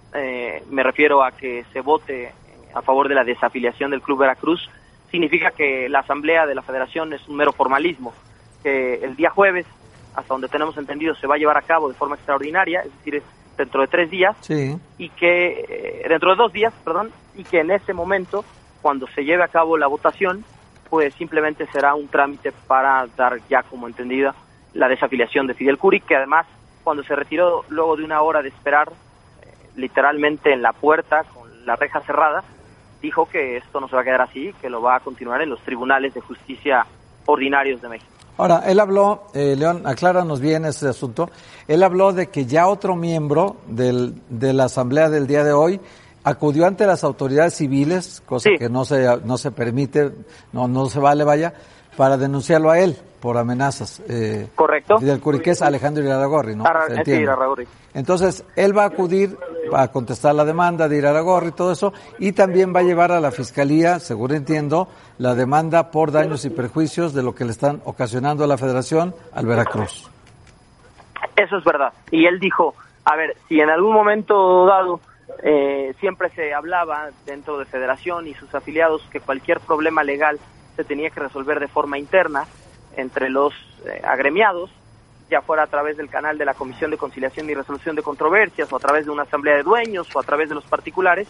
me refiero a que se vote a favor de la desafiliación del Club Veracruz, significa que la asamblea de la federación es un mero formalismo, que el día jueves, hasta donde tenemos entendido, se va a llevar a cabo de forma extraordinaria, es decir, dentro de 3 días,
sí.
Y que dentro de 2 días, y que en ese momento, cuando se lleve a cabo la votación, pues simplemente será un trámite para dar ya como entendida la desafiliación de Fidel Curi, que además, cuando se retiró luego de 1 hora de esperar, literalmente en la puerta, con la reja cerrada, dijo que esto no se va a quedar así, que lo va a continuar en los tribunales de justicia ordinarios de México.
Ahora, él habló, León, acláranos bien ese asunto, él habló de que ya otro miembro de la asamblea del día de hoy acudió ante las autoridades civiles, cosa que no se permite, no se vale, vaya, para denunciarlo a él por amenazas.
Correcto.
Fidel Curi, que es Alejandro Iraragorri, ¿no?
Sí, Iraragorri.
Entonces, él va a acudir a contestar la demanda de Iraragorri y todo eso, y también va a llevar a la Fiscalía, según entiendo, la demanda por daños y perjuicios de lo que le están ocasionando a la Federación al Veracruz.
Eso es verdad. Y él dijo, a ver, si en algún momento dado siempre se hablaba dentro de Federación y sus afiliados que cualquier problema legal se tenía que resolver de forma interna entre los agremiados, ya fuera a través del canal de la Comisión de Conciliación y Resolución de Controversias, o a través de una asamblea de dueños, o a través de los particulares,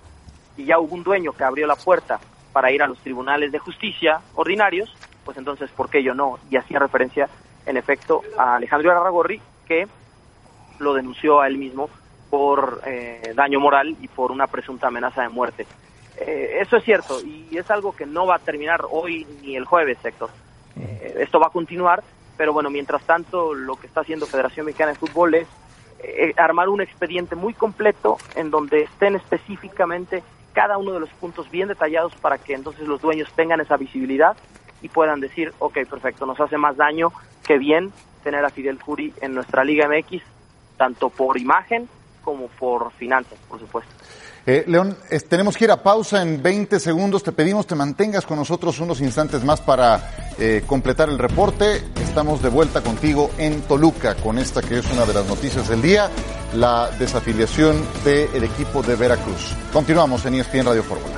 y ya hubo un dueño que abrió la puerta para ir a los tribunales de justicia ordinarios, pues entonces, ¿por qué yo no? Y hacía referencia, en efecto, a Alejandro Iraragorri, que lo denunció a él mismo por daño moral y por una presunta amenaza de muerte. Eso es cierto, y es algo que no va a terminar hoy ni el jueves, Héctor. Esto va a continuar, pero bueno, mientras tanto, lo que está haciendo Federación Mexicana de Fútbol es armar un expediente muy completo en donde estén específicamente cada uno de los puntos bien detallados para que entonces los dueños tengan esa visibilidad y puedan decir, ok, perfecto, nos hace más daño que bien tener a Fidel Curi en nuestra Liga MX, tanto por imagen como por finanzas, por supuesto.
León, tenemos que ir a pausa en 20 segundos. Te pedimos te mantengas con nosotros unos instantes más para completar el reporte. Estamos de vuelta contigo en Toluca con esta que es una de las noticias del día, la desafiliación del equipo de Veracruz. Continuamos en ESPN Radio Fórmula.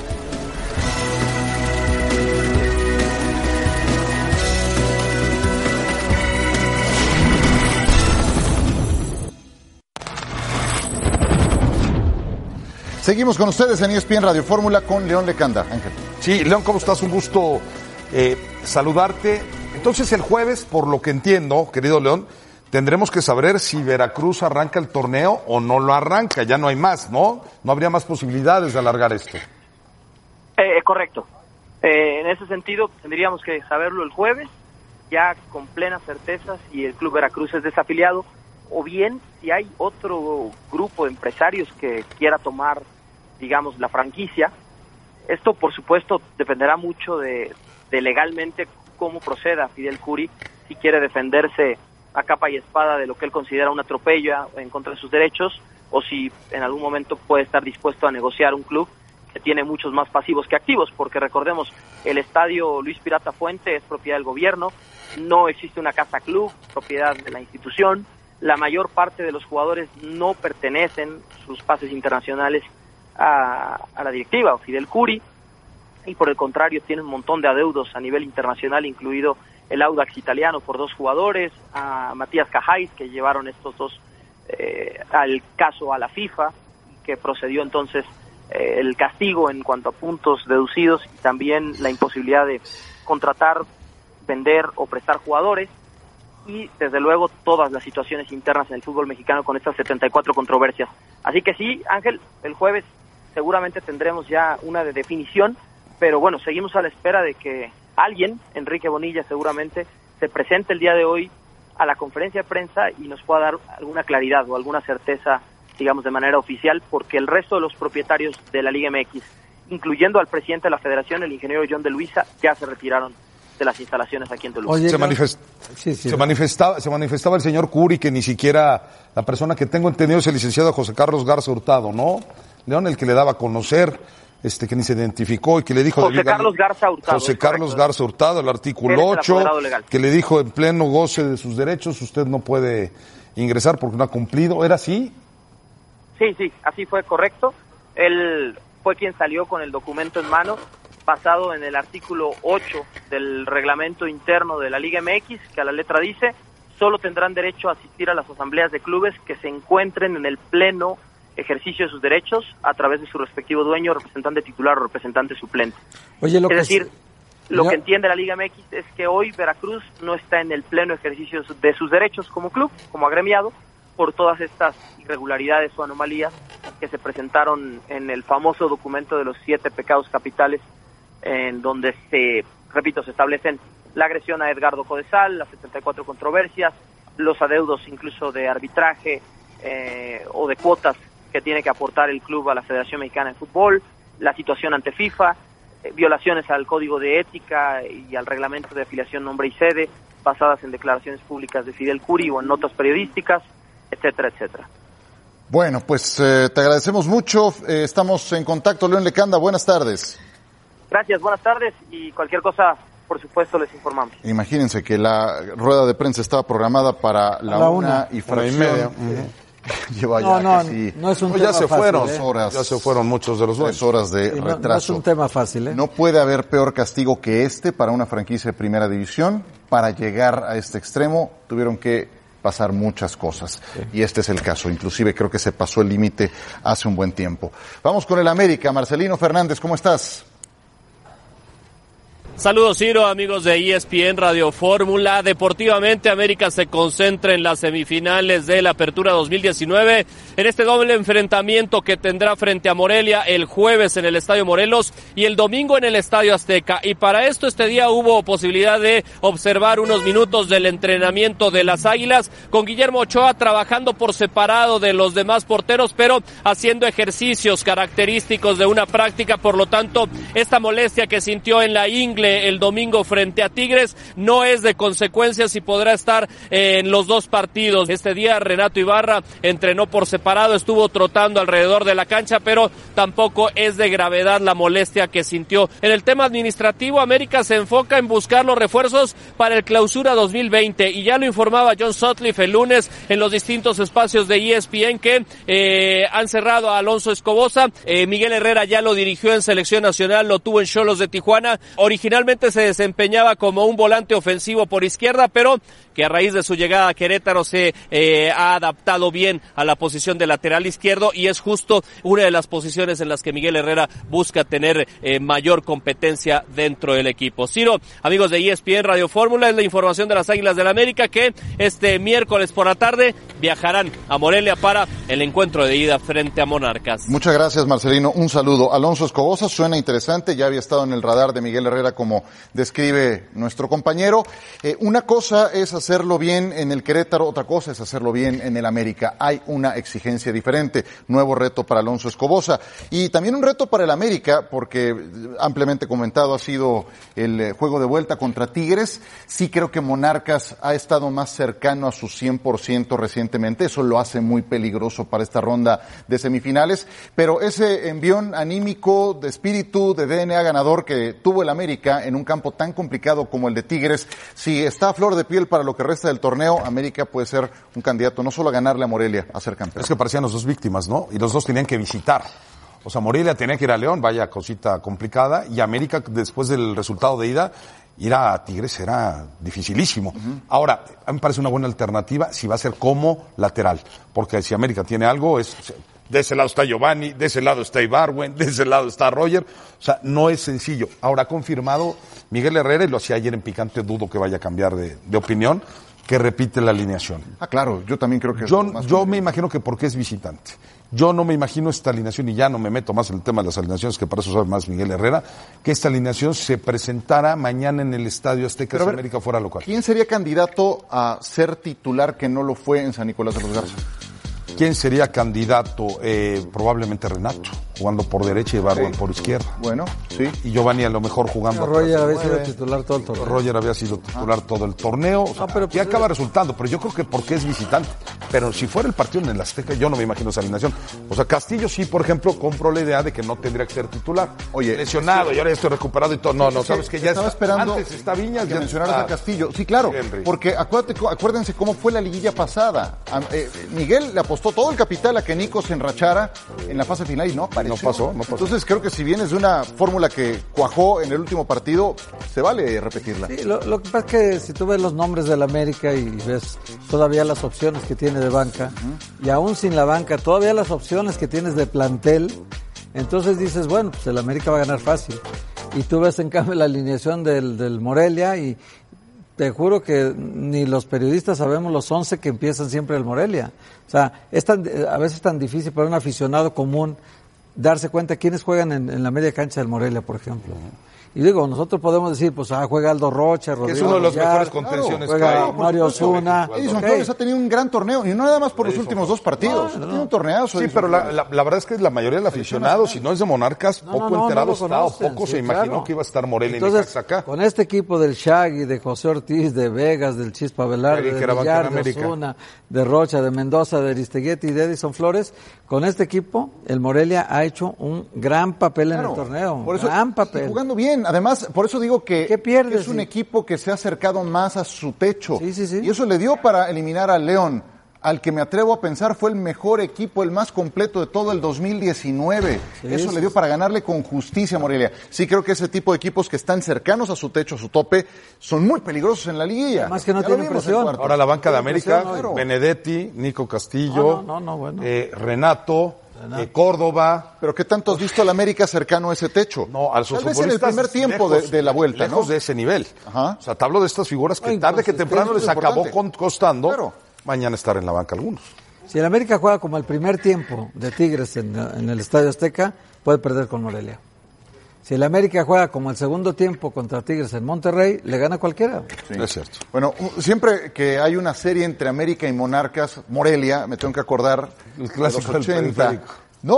Seguimos con ustedes en ESPN Radio Fórmula con León Lecanda. Ángel.
Sí, León, ¿cómo estás? Un gusto saludarte. Entonces, el jueves, por lo que entiendo, querido León, tendremos que saber si Veracruz arranca el torneo o no lo arranca. Ya no hay más, ¿no? No habría más posibilidades de alargar esto.
Correcto. En ese sentido, tendríamos que saberlo el jueves, ya con plena certeza si el Club Veracruz es desafiliado, o bien si hay otro grupo de empresarios que quiera tomar, digamos, la franquicia. Esto, por supuesto, dependerá mucho de legalmente cómo proceda Fidel Curi, si quiere defenderse a capa y espada de lo que él considera un atropello en contra de sus derechos, o si en algún momento puede estar dispuesto a negociar un club tiene muchos más pasivos que activos, porque recordemos, el estadio Luis Pirata Fuente es propiedad del gobierno, no existe una casa club, propiedad de la institución, la mayor parte de los jugadores no pertenecen sus pases internacionales a la directiva o Fidel Curi, y por el contrario tiene un montón de adeudos a nivel internacional, incluido el Audax italiano por 2 jugadores, a Matías Cajáis, que llevaron estos 2 al caso a la FIFA, que procedió entonces el castigo en cuanto a puntos deducidos y también la imposibilidad de contratar, vender o prestar jugadores, y desde luego todas las situaciones internas en el fútbol mexicano con estas 74 controversias. Así que sí, Ángel, el jueves seguramente tendremos ya una de definición, pero bueno, seguimos a la espera de que alguien, Enrique Bonilla seguramente, se presente el día de hoy a la conferencia de prensa y nos pueda dar alguna claridad o alguna certeza, digamos, de manera oficial, porque el resto de los propietarios de la Liga MX, incluyendo al presidente de la Federación, el ingeniero John de Luisa, ya se retiraron de las instalaciones aquí en Toluca.
Oye,
se manifestaba el señor Curi, que ni siquiera la persona que tengo entendido es el licenciado José Carlos Garza Hurtado, ¿no? León, el que le daba a conocer, que ni se identificó y que le dijo...
José Carlos Garza Hurtado.
José Carlos Garza Hurtado, el artículo 8, que le dijo en pleno goce de sus derechos, usted no puede ingresar porque no ha cumplido. ¿Era así?
Sí, así fue, correcto. Él fue quien salió con el documento en mano, basado en el artículo 8 del reglamento interno de la Liga MX, que a la letra dice: solo tendrán derecho a asistir a las asambleas de clubes que se encuentren en el pleno ejercicio de sus derechos a través de su respectivo dueño, representante titular o representante suplente.
Oye,
lo que entiende la Liga MX es que hoy Veracruz no está en el pleno ejercicio de sus derechos como club, como agremiado, por todas estas irregularidades o anomalías que se presentaron en el famoso documento de los 7 pecados capitales, en donde se establecen la agresión a Edgardo Codesal, las 74 controversias, los adeudos incluso de arbitraje o de cuotas que tiene que aportar el club a la Federación Mexicana de Fútbol, la situación ante FIFA, violaciones al Código de Ética y al Reglamento de Afiliación, Nombre y Sede, basadas en declaraciones públicas de Fidel Curi o en notas periodísticas, etcétera, etcétera.
Bueno, pues te agradecemos mucho. Estamos en contacto. León Lecanda, buenas tardes.
Gracias, buenas tardes, y cualquier cosa, por supuesto, les informamos.
Imagínense que la rueda de prensa estaba programada para la 1:30. Lleva ya casi...
No es un tema
ya se
fácil,
fueron,
horas.
Ya se fueron muchos de los
3 horas de retraso.
No es un tema fácil,
No puede haber peor castigo que para una franquicia de primera división. Para llegar a este extremo tuvieron que pasar muchas cosas. Y este es el caso. Inclusive creo que se pasó el límite hace un buen tiempo. Vamos con el América. Marcelino Fernández, ¿cómo estás?
Saludos, Ciro, amigos de ESPN Radio Fórmula. Deportivamente, América se concentra en las semifinales de la Apertura 2019, en este doble enfrentamiento que tendrá frente a Morelia el jueves en el Estadio Morelos y el domingo en el Estadio Azteca. Y para esto, este día hubo posibilidad de observar unos minutos del entrenamiento de las Águilas, con Guillermo Ochoa trabajando por separado de los demás porteros, pero haciendo ejercicios característicos de una práctica. Por lo tanto, esta molestia que sintió en la ingle el domingo frente a Tigres no es de consecuencias y podrá estar en los 2 partidos. Este día Renato Ibarra entrenó por separado, estuvo trotando alrededor de la cancha, pero tampoco es de gravedad la molestia que sintió. En el tema administrativo, América se enfoca en buscar los refuerzos para el Clausura 2020 y ya lo informaba John Sutcliffe el lunes en los distintos espacios de ESPN que han cerrado a Alonso Escobosa. Miguel Herrera ya lo dirigió en Selección Nacional, lo tuvo en Xolos de Tijuana. Originalmente se desempeñaba como un volante ofensivo por izquierda, pero que a raíz de su llegada a Querétaro se ha adaptado bien a la posición de lateral izquierdo y es justo una de las posiciones en las que Miguel Herrera busca tener mayor competencia dentro del equipo. Ciro, amigos de ESPN Radio Fórmula, es la información de las Águilas del América que este miércoles por la tarde viajarán a Morelia para el encuentro de ida frente a Monarcas.
Muchas gracias, Marcelino. Un saludo. Alonso Escobosa suena interesante, ya había estado en el radar de Miguel Herrera con como describe nuestro compañero. Una cosa es hacerlo bien en el Querétaro, otra cosa es hacerlo bien en el América. Hay una exigencia diferente. Nuevo reto para Alonso Escobosa. Y también un reto para el América, porque ampliamente comentado ha sido el juego de vuelta contra Tigres. Sí creo que Monarcas ha estado más cercano a su 100% recientemente. Eso lo hace muy peligroso para esta ronda de semifinales. Pero ese envión anímico, de espíritu, de DNA ganador que tuvo el América en un campo tan complicado como el de Tigres, si está a flor de piel para lo que resta del torneo, América puede ser un candidato no solo a ganarle a Morelia, a ser campeón.
Es que parecían los dos víctimas, ¿no? Y los dos tenían que visitar. O sea, Morelia tenía que ir a León, vaya cosita complicada, y América, después del resultado de ida, ir a Tigres era dificilísimo. Ahora, a mí me parece una buena alternativa si va a ser como lateral, porque si América tiene algo, es de ese lado está Giovanni, de ese lado está Ibargüen, de ese lado está Roger, o sea, no es sencillo. Ahora ha confirmado Miguel Herrera, y lo hacía ayer en Picante, dudo que vaya a cambiar de opinión, que repite la alineación.
Ah, claro, yo también creo que...
Yo me imagino que porque es visitante. Yo no me imagino esta alineación, y ya no me meto más en el tema de las alineaciones, que para eso sabe más Miguel Herrera, que esta alineación se presentara mañana en el Estadio Azteca si América fuera local.
¿Quién sería candidato a ser titular que no lo fue en San Nicolás de los Garza?
¿Quién sería candidato? Probablemente Renato, jugando por derecha y Ibargüen por izquierda.
Bueno, sí.
Y Giovanni a lo mejor jugando.
Roger había sido titular todo el torneo.
Roger había sido titular todo el torneo. O sea,
pero
ya acaba resultando, pero yo creo que porque es visitante. Pero si fuera el partido en el Azteca, yo no me imagino esa alineación. O sea, Castillo sí, por ejemplo, compro la idea de que no tendría que ser titular.
Oye,
lesionado, y ahora ya estoy recuperado y todo. No, sabes que ya
estaba esperando
antes está Viñas,
que mencionaras a Castillo. Sí, claro, porque acuérdense cómo fue la liguilla pasada. Miguel le apostó todo el capital a que Nico se enrachara en la fase final y no apareció.
No pasó.
Entonces creo que si vienes de una fórmula que cuajó en el último partido, se vale repetirla.
Sí, lo que pasa es que si tú ves los nombres del América y ves todavía las opciones que tiene de banca, y aún sin la banca, todavía las opciones que tienes de plantel, entonces dices, bueno, pues el América va a ganar fácil. Y tú ves en cambio la alineación del Morelia y te juro que ni los periodistas sabemos los 11 que empiezan siempre el Morelia. O sea, a veces es tan difícil para un aficionado común darse cuenta quiénes juegan en la media cancha del Morelia, por ejemplo. Y digo, nosotros podemos decir, pues, juega Aldo Rocha, Rodrigo,
que es uno de los mejores contenciones que hay.
Mario Osuna.
Edison Flores ha tenido un gran torneo, y no nada más por los últimos dos partidos. Ha tenido un torneazo.
Sí, pero la verdad es que la mayoría del aficionado, si no es de Monarcas, poco enterado está, o poco se imaginó que iba a estar Morelia y Necaxa acá.
Con este equipo del Shaggy, de José Ortiz, de Vegas, del Chispa Velarde, de Villar, de Osuna, de Rocha, de Mendoza, de Aristeguieta y de Edison Flores, con este equipo, el Morelia ha hecho un gran papel en el torneo.
Por eso,
gran papel.
Jugando bien. Además, por eso digo que es un equipo que se ha acercado más a su techo.
Sí.
Y eso le dio para eliminar al León, al que me atrevo a pensar fue el mejor equipo, el más completo de todo el 2019. Eso le dio para ganarle con justicia a Morelia. Sí creo que ese tipo de equipos que están cercanos a su techo, a su tope, son muy peligrosos en la liguilla.
Más que no tienen presión.
Ahora la banca de América, Benedetti, Nico Castillo, Renato, Córdoba.
¿Pero qué tanto has visto al América cercano a ese techo?
No, a sus
Tal vez en el primer tiempo de la vuelta,
lejos
¿no?
de ese nivel.
Ajá.
O sea, te hablo de estas figuras que tarde que temprano les acabó costando mañana estar en la banca algunos.
Si el América juega como el primer tiempo de Tigres en el Estadio Azteca, puede perder con Morelia. Si el América juega como el segundo tiempo contra Tigres en Monterrey, le gana cualquiera.
Sí. Es cierto.
Bueno, siempre que hay una serie entre América y Monarcas, Morelia, me tengo que acordar
el clásico
de los 80. No.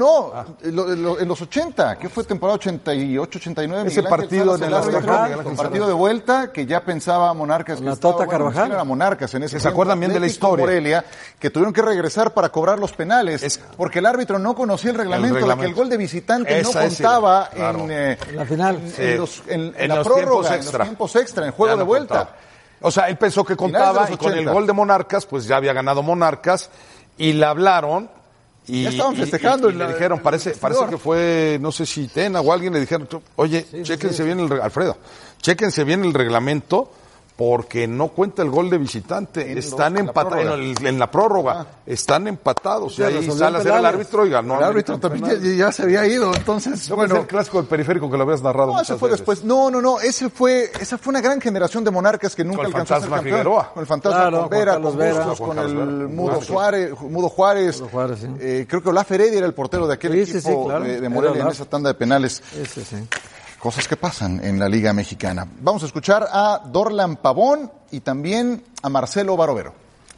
En los 80, ¿qué fue temporada 88, 89?
Ese partido en el
partido de vuelta que ya pensaba Monarcas.
La Tota Carvajal.
Era Monarcas en ese
tiempo. ¿Se acuerdan bien de la historia?
Morelia, que tuvieron que regresar para cobrar los penales, porque el árbitro no conocía el reglamento, de que el gol de visitante no contaba en
la final.
En la prórroga, en los tiempos extra, en juego de vuelta.
Contaba. O sea, él pensó que contaba y con el gol de Monarcas, pues ya había ganado Monarcas y le hablaron. Y
ya estaban festejando.
Y le dijeron, parece que fue, no sé si Tena o alguien, le dijeron, oye, chéquense bien Alfredo, chéquense bien el reglamento, porque no cuenta el gol de visitante. Están empatados en la prórroga. Están empatados. Y ahí sale a hacer el árbitro y ganó.
El árbitro también ya se había ido. Entonces,
bueno. Es el clásico del periférico que lo habías narrado.
No, ese fue después. No. Esa fue una gran generación de Monarcas que nunca alcanzó a ser campeón.
Figueroa.
Con el fantasma Vera, con Bustos, con el Mudo Juárez.
Sí.
Creo que Olaf Heredia era el portero de aquel equipo de Morelia en esa tanda de penales.
Sí.
cosas que pasan en la Liga Mexicana. Vamos a escuchar a Dorlan Pavón y también a Marcelo Barovero.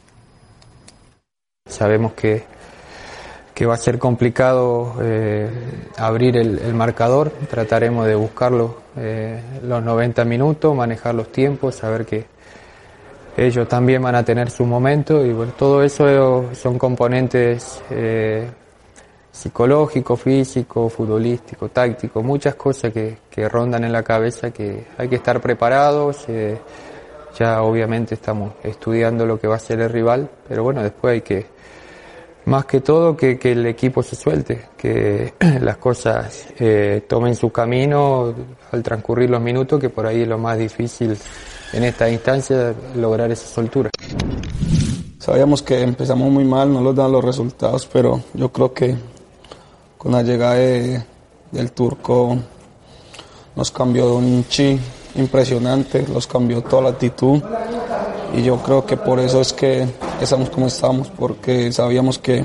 Sabemos que va a ser complicado abrir el marcador. Trataremos de buscarlo los 90 minutos, manejar los tiempos, saber que ellos también van a tener su momento y bueno, todo eso son componentes psicológicos, físicos, futbolísticos, tácticos, muchas cosas que rondan en la cabeza, que hay que estar preparados. Ya obviamente estamos estudiando lo que va a ser el rival, pero bueno, después hay que, más que todo, que el equipo se suelte, que las cosas tomen su camino al transcurrir los minutos, que por ahí es lo más difícil en esta instancia, lograr esa soltura.
Sabíamos que empezamos muy mal, no nos dan los resultados, pero yo creo que con la llegada del turco nos cambió un chi impresionante, nos cambió toda la actitud y yo creo que por eso es que estamos como estamos, porque sabíamos que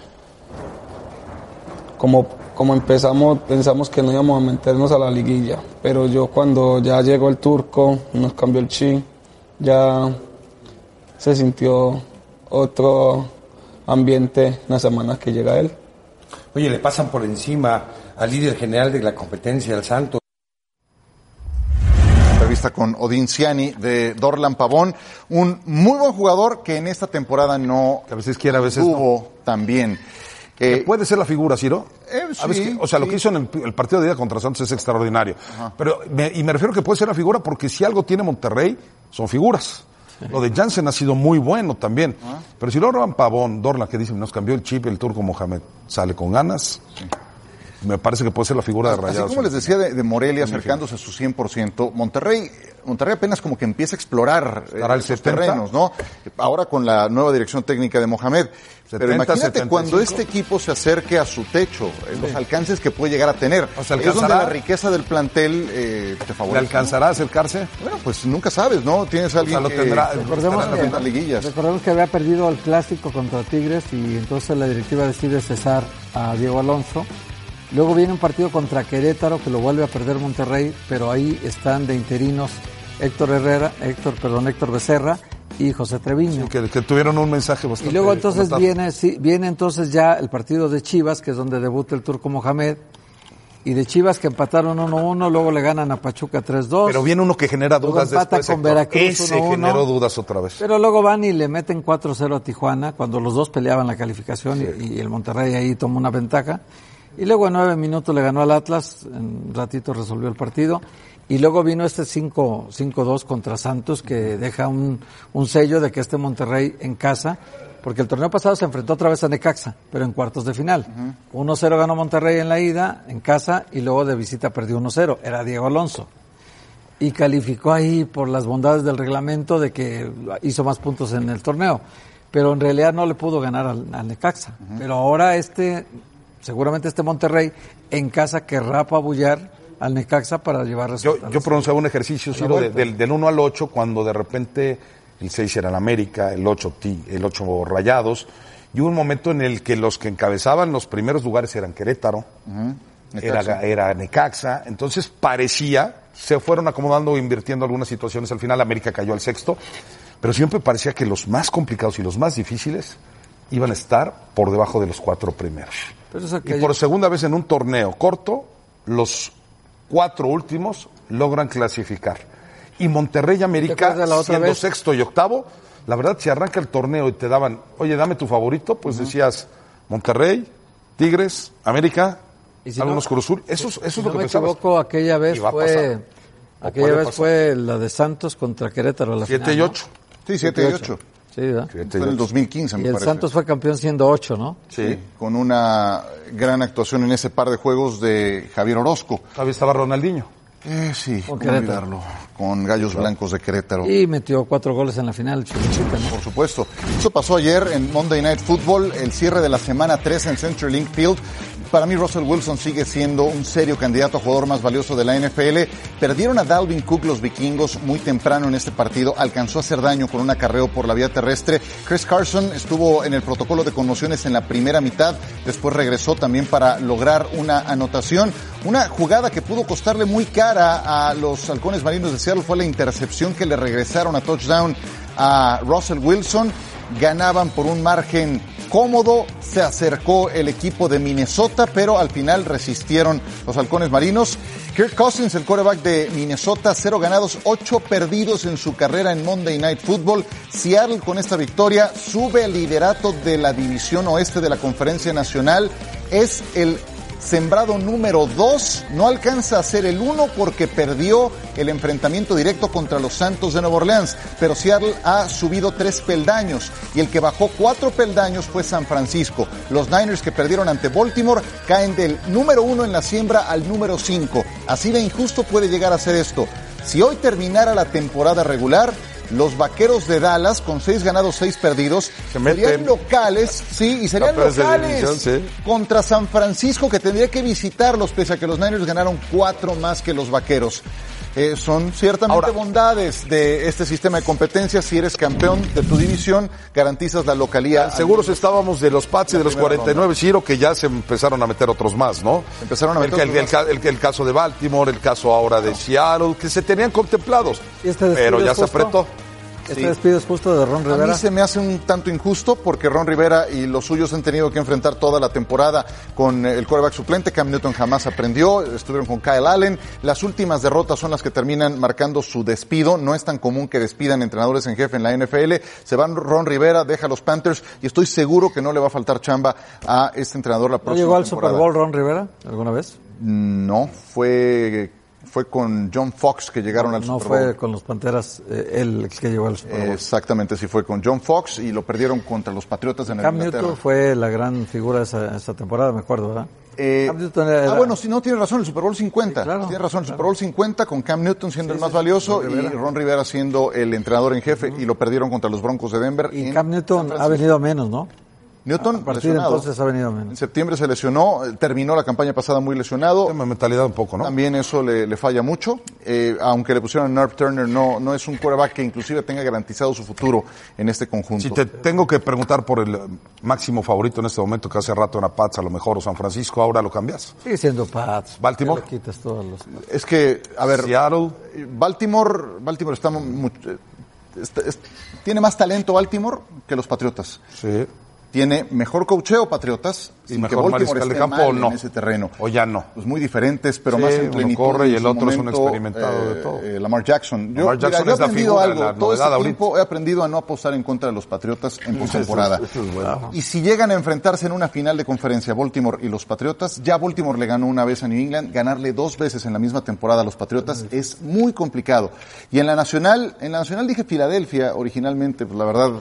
como empezamos pensamos que no íbamos a meternos a la liguilla, pero yo cuando ya llegó el turco nos cambió el chi, ya se sintió otro ambiente la semana que llega él.
Oye, le pasan por encima al líder general de la competencia, al Santos.
Entrevista con Odín Ciani de Dorlan Pavón, un muy buen jugador que en esta temporada no
a veces quiere, a veces
tuvo
no.
También.
Puede ser la figura, Ciro.
Sí,
lo que hizo en el partido de ida contra Santos es extraordinario.
Ajá.
Pero me refiero que puede ser la figura porque si algo tiene Monterrey, son figuras. Lo de Jansen ha sido muy bueno también. Pero si Dorlan Pavón, que dicen, nos cambió el chip, el turco Mohamed sale con ganas. Sí. Me parece que puede ser la figura de Rayados.
Así como les decía de Morelia acercándose a su 100%, Monterrey apenas como que empieza a explorar esos terrenos, ¿no? Ahora con la nueva dirección técnica de Mohamed. 70, pero imagínate 75. Cuando este equipo se acerque a su techo, los alcances que puede llegar a tener.
O sea,
es donde la riqueza del plantel te favorece.
¿Le alcanzará a acercarse?
Bueno, pues nunca sabes, ¿no? Tienes a alguien
lo tendrá. Recordemos que había perdido el clásico contra Tigres y entonces la directiva decide cesar a Diego Alonso. Luego viene un partido contra Querétaro que lo vuelve a perder Monterrey, pero ahí están de interinos Héctor Becerra y José Treviño.
Sí, que tuvieron un mensaje bastante.
Y luego entonces viene entonces ya el partido de Chivas, que es donde debuta el turco Mohamed, y de Chivas que empataron 1-1, luego le ganan a Pachuca 3-2.
Pero viene uno que genera dudas después.
Con Veracruz
ese 1-1. Generó dudas otra vez.
Pero luego van y le meten 4-0 a Tijuana, cuando los dos peleaban la calificación, sí. y el Monterrey ahí tomó una ventaja. Y luego en 9 minutos le ganó al Atlas, en un ratito resolvió el partido. Y luego vino este 5-2 contra Santos, que deja un sello de que este Monterrey en casa, porque el torneo pasado se enfrentó otra vez a Necaxa, pero en cuartos de final. 1-0 ganó Monterrey en la ida, en casa, y luego de visita perdió 1-0. Era Diego Alonso. Y calificó ahí por las bondades del reglamento de que hizo más puntos en el torneo. Pero en realidad no le pudo ganar al Necaxa. Pero ahora seguramente este Monterrey en casa querrá apabullar al Necaxa para llevar resultados.
Yo pronunciaba un ejercicio, Ciro, del 1 al 8, cuando de repente el 6 era el América, el 8 Rayados, y hubo un momento en el que los que encabezaban los primeros lugares eran Querétaro, era Necaxa, entonces parecía, se fueron acomodando, invirtiendo algunas situaciones, al final América cayó al sexto, pero siempre parecía que los más complicados y los más difíciles iban a estar por debajo de los 4 primeros. Y por segunda vez en un torneo corto, los 4 últimos logran clasificar. Y Monterrey y América, siendo sexto y octavo, la verdad, si arranca el torneo y te daban, oye, dame tu favorito, pues decías Monterrey, Tigres, América, si algunos Cruz Azul. Eso es lo que pensabas.
Si no me equivoco, aquella vez fue la de Santos contra Querétaro.
7 y 8. Sí, 7 y 8.
Sí, ¿verdad?
Fue en el 2015, me
parece. Y el Santos fue campeón siendo 8, ¿no?
Sí, con una gran actuación en ese par de juegos de Javier Orozco.
Todavía estaba Ronaldinho.
Sí, con olvidarlo. Con Gallos Blancos de Querétaro.
Y metió 4 goles en la final, Chuluchita, ¿no?
Por supuesto. Eso pasó ayer en Monday Night Football, el cierre de la semana 3 en CenturyLink Field. Para mí Russell Wilson sigue siendo un serio candidato a jugador más valioso de la NFL. Perdieron a Dalvin Cook los vikingos muy temprano en este partido. Alcanzó a hacer daño con un acarreo por la vía terrestre. Chris Carson estuvo en el protocolo de conmociones en la primera mitad. Después regresó también para lograr una anotación. Una jugada que pudo costarle muy cara a los halcones marinos de Seattle fue la intercepción que le regresaron a touchdown a Russell Wilson. Ganaban por un margen cómodo, se acercó el equipo de Minnesota, pero al final resistieron los halcones marinos. Kirk Cousins, el quarterback de Minnesota, 0 ganados, 8 perdidos en su carrera en Monday Night Football. Seattle con esta victoria sube al liderato de la división oeste de la Conferencia Nacional. Es el sembrado número 2, no alcanza a ser el 1 porque perdió el enfrentamiento directo contra los Santos de Nueva Orleans, pero Seattle ha subido 3 peldaños y el que bajó 4 peldaños fue San Francisco. Los Niners, que perdieron ante Baltimore, caen del número 1 en la siembra al número 5. Así de injusto puede llegar a ser esto. Si hoy terminara la temporada regular, los Vaqueros de Dallas, con 6 ganados, 6 perdidos, serían locales, sí, y serían locales contra San Francisco, que tendría que visitarlos, pese a que los Niners ganaron 4 más que los Vaqueros. Son ciertamente bondades de este sistema de competencias. Si eres campeón de tu división, garantizas la localía.
Seguros estábamos de los Pats y de los 49, Ciro, que ya se empezaron a meter otros más, ¿no?
Empezaron a meter
el caso de Baltimore, el caso ahora de Seattle, que se tenían contemplados, pero ya se apretó.
¿Este despido es justo de Ron Rivera?
A mí se me hace un tanto injusto porque Ron Rivera y los suyos han tenido que enfrentar toda la temporada con el quarterback suplente. Cam Newton jamás aprendió, estuvieron con Kyle Allen. Las últimas derrotas son las que terminan marcando su despido. No es tan común que despidan entrenadores en jefe en la NFL. Se van Ron Rivera, deja a los Panthers y estoy seguro que no le va a faltar chamba a este entrenador la próxima
temporada. ¿No llegó al
temporada.
Super Bowl Ron Rivera alguna vez?
No, fue con John Fox que llegaron al Super Bowl.
No fue con los Panteras él el que llegó al Super Bowl.
Exactamente, sí fue con John Fox y lo perdieron contra los Patriotas de Nueva Inglaterra.
Cam Newton fue la gran figura esa temporada, me acuerdo, ¿verdad?
Bueno, sí, no, tiene razón, el Super Bowl 50. Sí, claro, tiene razón, el Super Bowl 50 con Cam Newton siendo el más valioso y Ron Rivera siendo el entrenador en jefe y lo perdieron contra los Broncos de Denver.
Y Cam Newton ha venido a menos, ¿no?
Newton,
a partir de entonces ha venido menos.
En septiembre se lesionó, terminó la campaña pasada muy lesionado.
Tema mentalidad un poco, ¿no?
También eso le falla mucho. Aunque le pusieron a Nerf Turner, no es un quarterback que inclusive tenga garantizado su futuro en este conjunto.
Si te tengo que preguntar por el máximo favorito en este momento, que hace rato era Pats, a lo mejor, o San Francisco, ahora lo cambias.
Sigue siendo Pats.
¿Baltimore?
Quitas todos los...
Es que, a ver,
Seattle.
Baltimore está tiene más talento Baltimore que los Patriotas.
Sí.
Tiene mejor coacheo Patriotas
y mejor mariscal de campo o no
en ese terreno.
O ya no.
Pues muy diferentes, pero más en plenitud.
Uno corre y el otro es un experimentado de todo.
Lamar Jackson. Yo he aprendido algo. Todo este tiempo he aprendido a no apostar en contra de los Patriotas en postemporada. Y si llegan a enfrentarse en una final de conferencia Baltimore y los Patriotas, ya Baltimore le ganó una vez a New England, ganarle 2 veces en la misma temporada a los Patriotas es muy complicado. Y en la Nacional dije Filadelfia originalmente, pues la verdad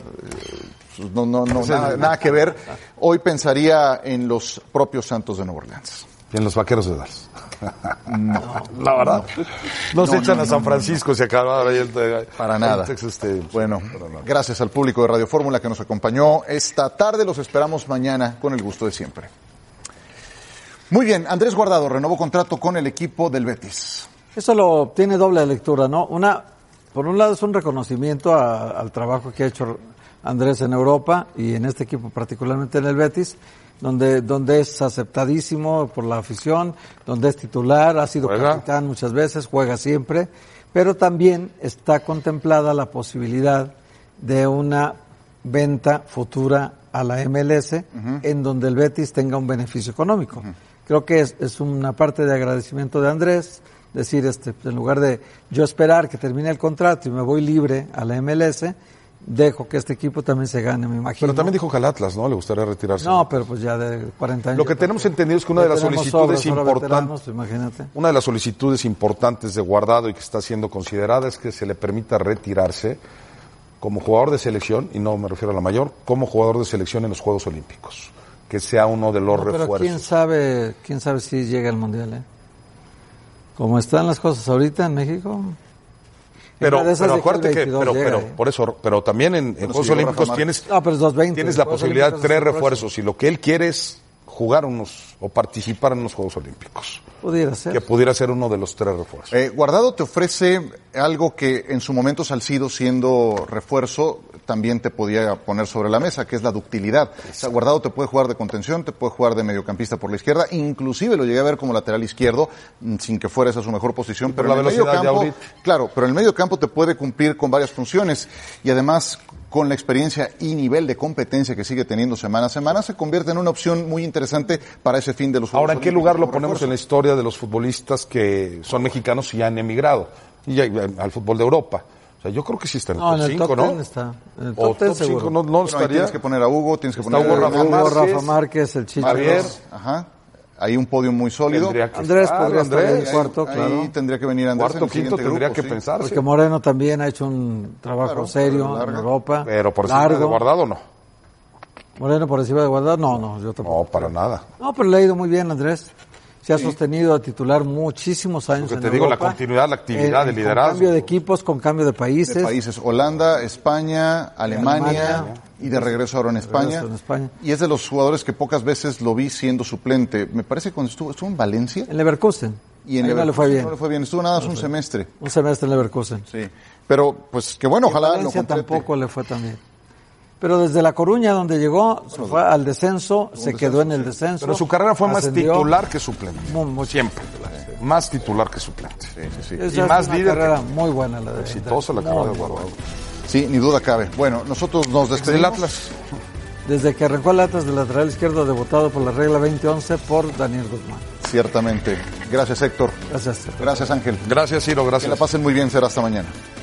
nada que ver. Hoy pensaría en los propios Santos de Nueva Orleans.
Y en los Vaqueros de Dallas.
No,
la verdad. No se echan a San Francisco, se acaba
para nada. Bueno, gracias al público de Radio Fórmula que nos acompañó esta tarde. Los esperamos mañana con el gusto de siempre. Muy bien, Andrés Guardado renovó contrato con el equipo del Betis.
Eso tiene doble lectura, ¿no? Por un lado es un reconocimiento al trabajo que ha hecho Andrés en Europa y en este equipo particularmente en el Betis, donde es aceptadísimo por la afición, donde es titular, ha sido capitán muchas veces, juega siempre, pero también está contemplada la posibilidad de una venta futura a la MLS en donde el Betis tenga un beneficio económico. Creo que es una parte de agradecimiento de Andrés, decir, en lugar de yo esperar que termine el contrato y me voy libre a la MLS, dejo que este equipo también se gane, me imagino.
Pero también dijo que al Atlas, ¿no? Le gustaría retirarse.
No, pero pues ya de 40 años.
Lo que tenemos entendido es que una de las solicitudes importantes, una de las solicitudes importantes de Guardado y que está siendo considerada es que se le permita retirarse como jugador de selección, y no me refiero a la mayor, como jugador de selección en los Juegos Olímpicos, que sea uno de los refuerzos.
Pero quién sabe si llega al Mundial, Como están las cosas ahorita en México.
Pero acuérdate que, por eso, pero también en Juegos Olímpicos tienes la posibilidad de 3 refuerzos y lo que él quiere es jugar o participar en unos Juegos Olímpicos.
Pudiera ser.
Que pudiera ser uno de los 3 refuerzos.
Guardado te ofrece algo que en su momento Salcido, siendo refuerzo, también te podía poner sobre la mesa, que es la ductilidad. O sea, Guardado te puede jugar de contención, te puede jugar de mediocampista por la izquierda, inclusive lo llegué a ver como lateral izquierdo, sin que fuera esa su mejor posición, pero en el medio campo, claro, pero en el medio campo te puede cumplir con varias funciones, y además, con la experiencia y nivel de competencia que sigue teniendo semana a semana, se convierte en una opción muy interesante para ese fin de los Juegos
Ahora, ¿en qué
Olímpicos
lugar lo ponemos en la historia de los futbolistas que son mexicanos y ya han emigrado y al fútbol de Europa? O sea, yo creo que sí está en el top 5, ¿no?
Está. En el top 10 seguro.
5 no estaría.
Tienes que poner a Hugo, tienes que poner
a Rafa Márquez, el Chicho.
Javier, Hay un podio muy sólido.
Andrés podría estar en el cuarto, claro.
Ahí tendría que venir Andrés.
Cuarto, quinto tendría que pensar.
Porque Moreno también ha hecho un trabajo serio en Europa.
Pero por encima de Guardado, no.
Moreno por encima de Guardado, no, yo tampoco.
No, para nada.
No, pero le ha ido muy bien, Andrés. Se ha sostenido a titular muchísimos años en
Europa.
La
continuidad, la actividad, el liderazgo.
Con cambio de equipos, con cambio de países.
De países, Holanda, España, Alemania y de regreso ahora en España. Y es de los jugadores que pocas veces lo vi siendo suplente. Me parece que cuando estuvo en Valencia.
En Leverkusen.
Y en
Leverkusen no le fue bien.
No le fue bien, estuvo nada más un semestre.
Un semestre en Leverkusen.
Sí. Pero, pues, que bueno, ojalá
en Valencia tampoco le fue tan bien. Pero desde La Coruña, donde llegó, se fue al descenso, se quedó en el descenso.
Pero su carrera fue más titular que suplente. Siempre.
Sí.
Más titular que suplente.
Sí.
Y más líder. Una carrera muy buena la de
exitosa la carrera de Guardado.
Sí, ni duda cabe. Bueno, nosotros nos despedimos.
Del Atlas.
Desde que arrancó el Atlas, del lateral izquierdo, debutado por la regla 2011 por Daniel Guzmán.
Ciertamente. Gracias, Héctor.
Gracias.
Gracias, Ángel.
Gracias, Ciro. Gracias.
Que la pasen muy bien. Será hasta mañana.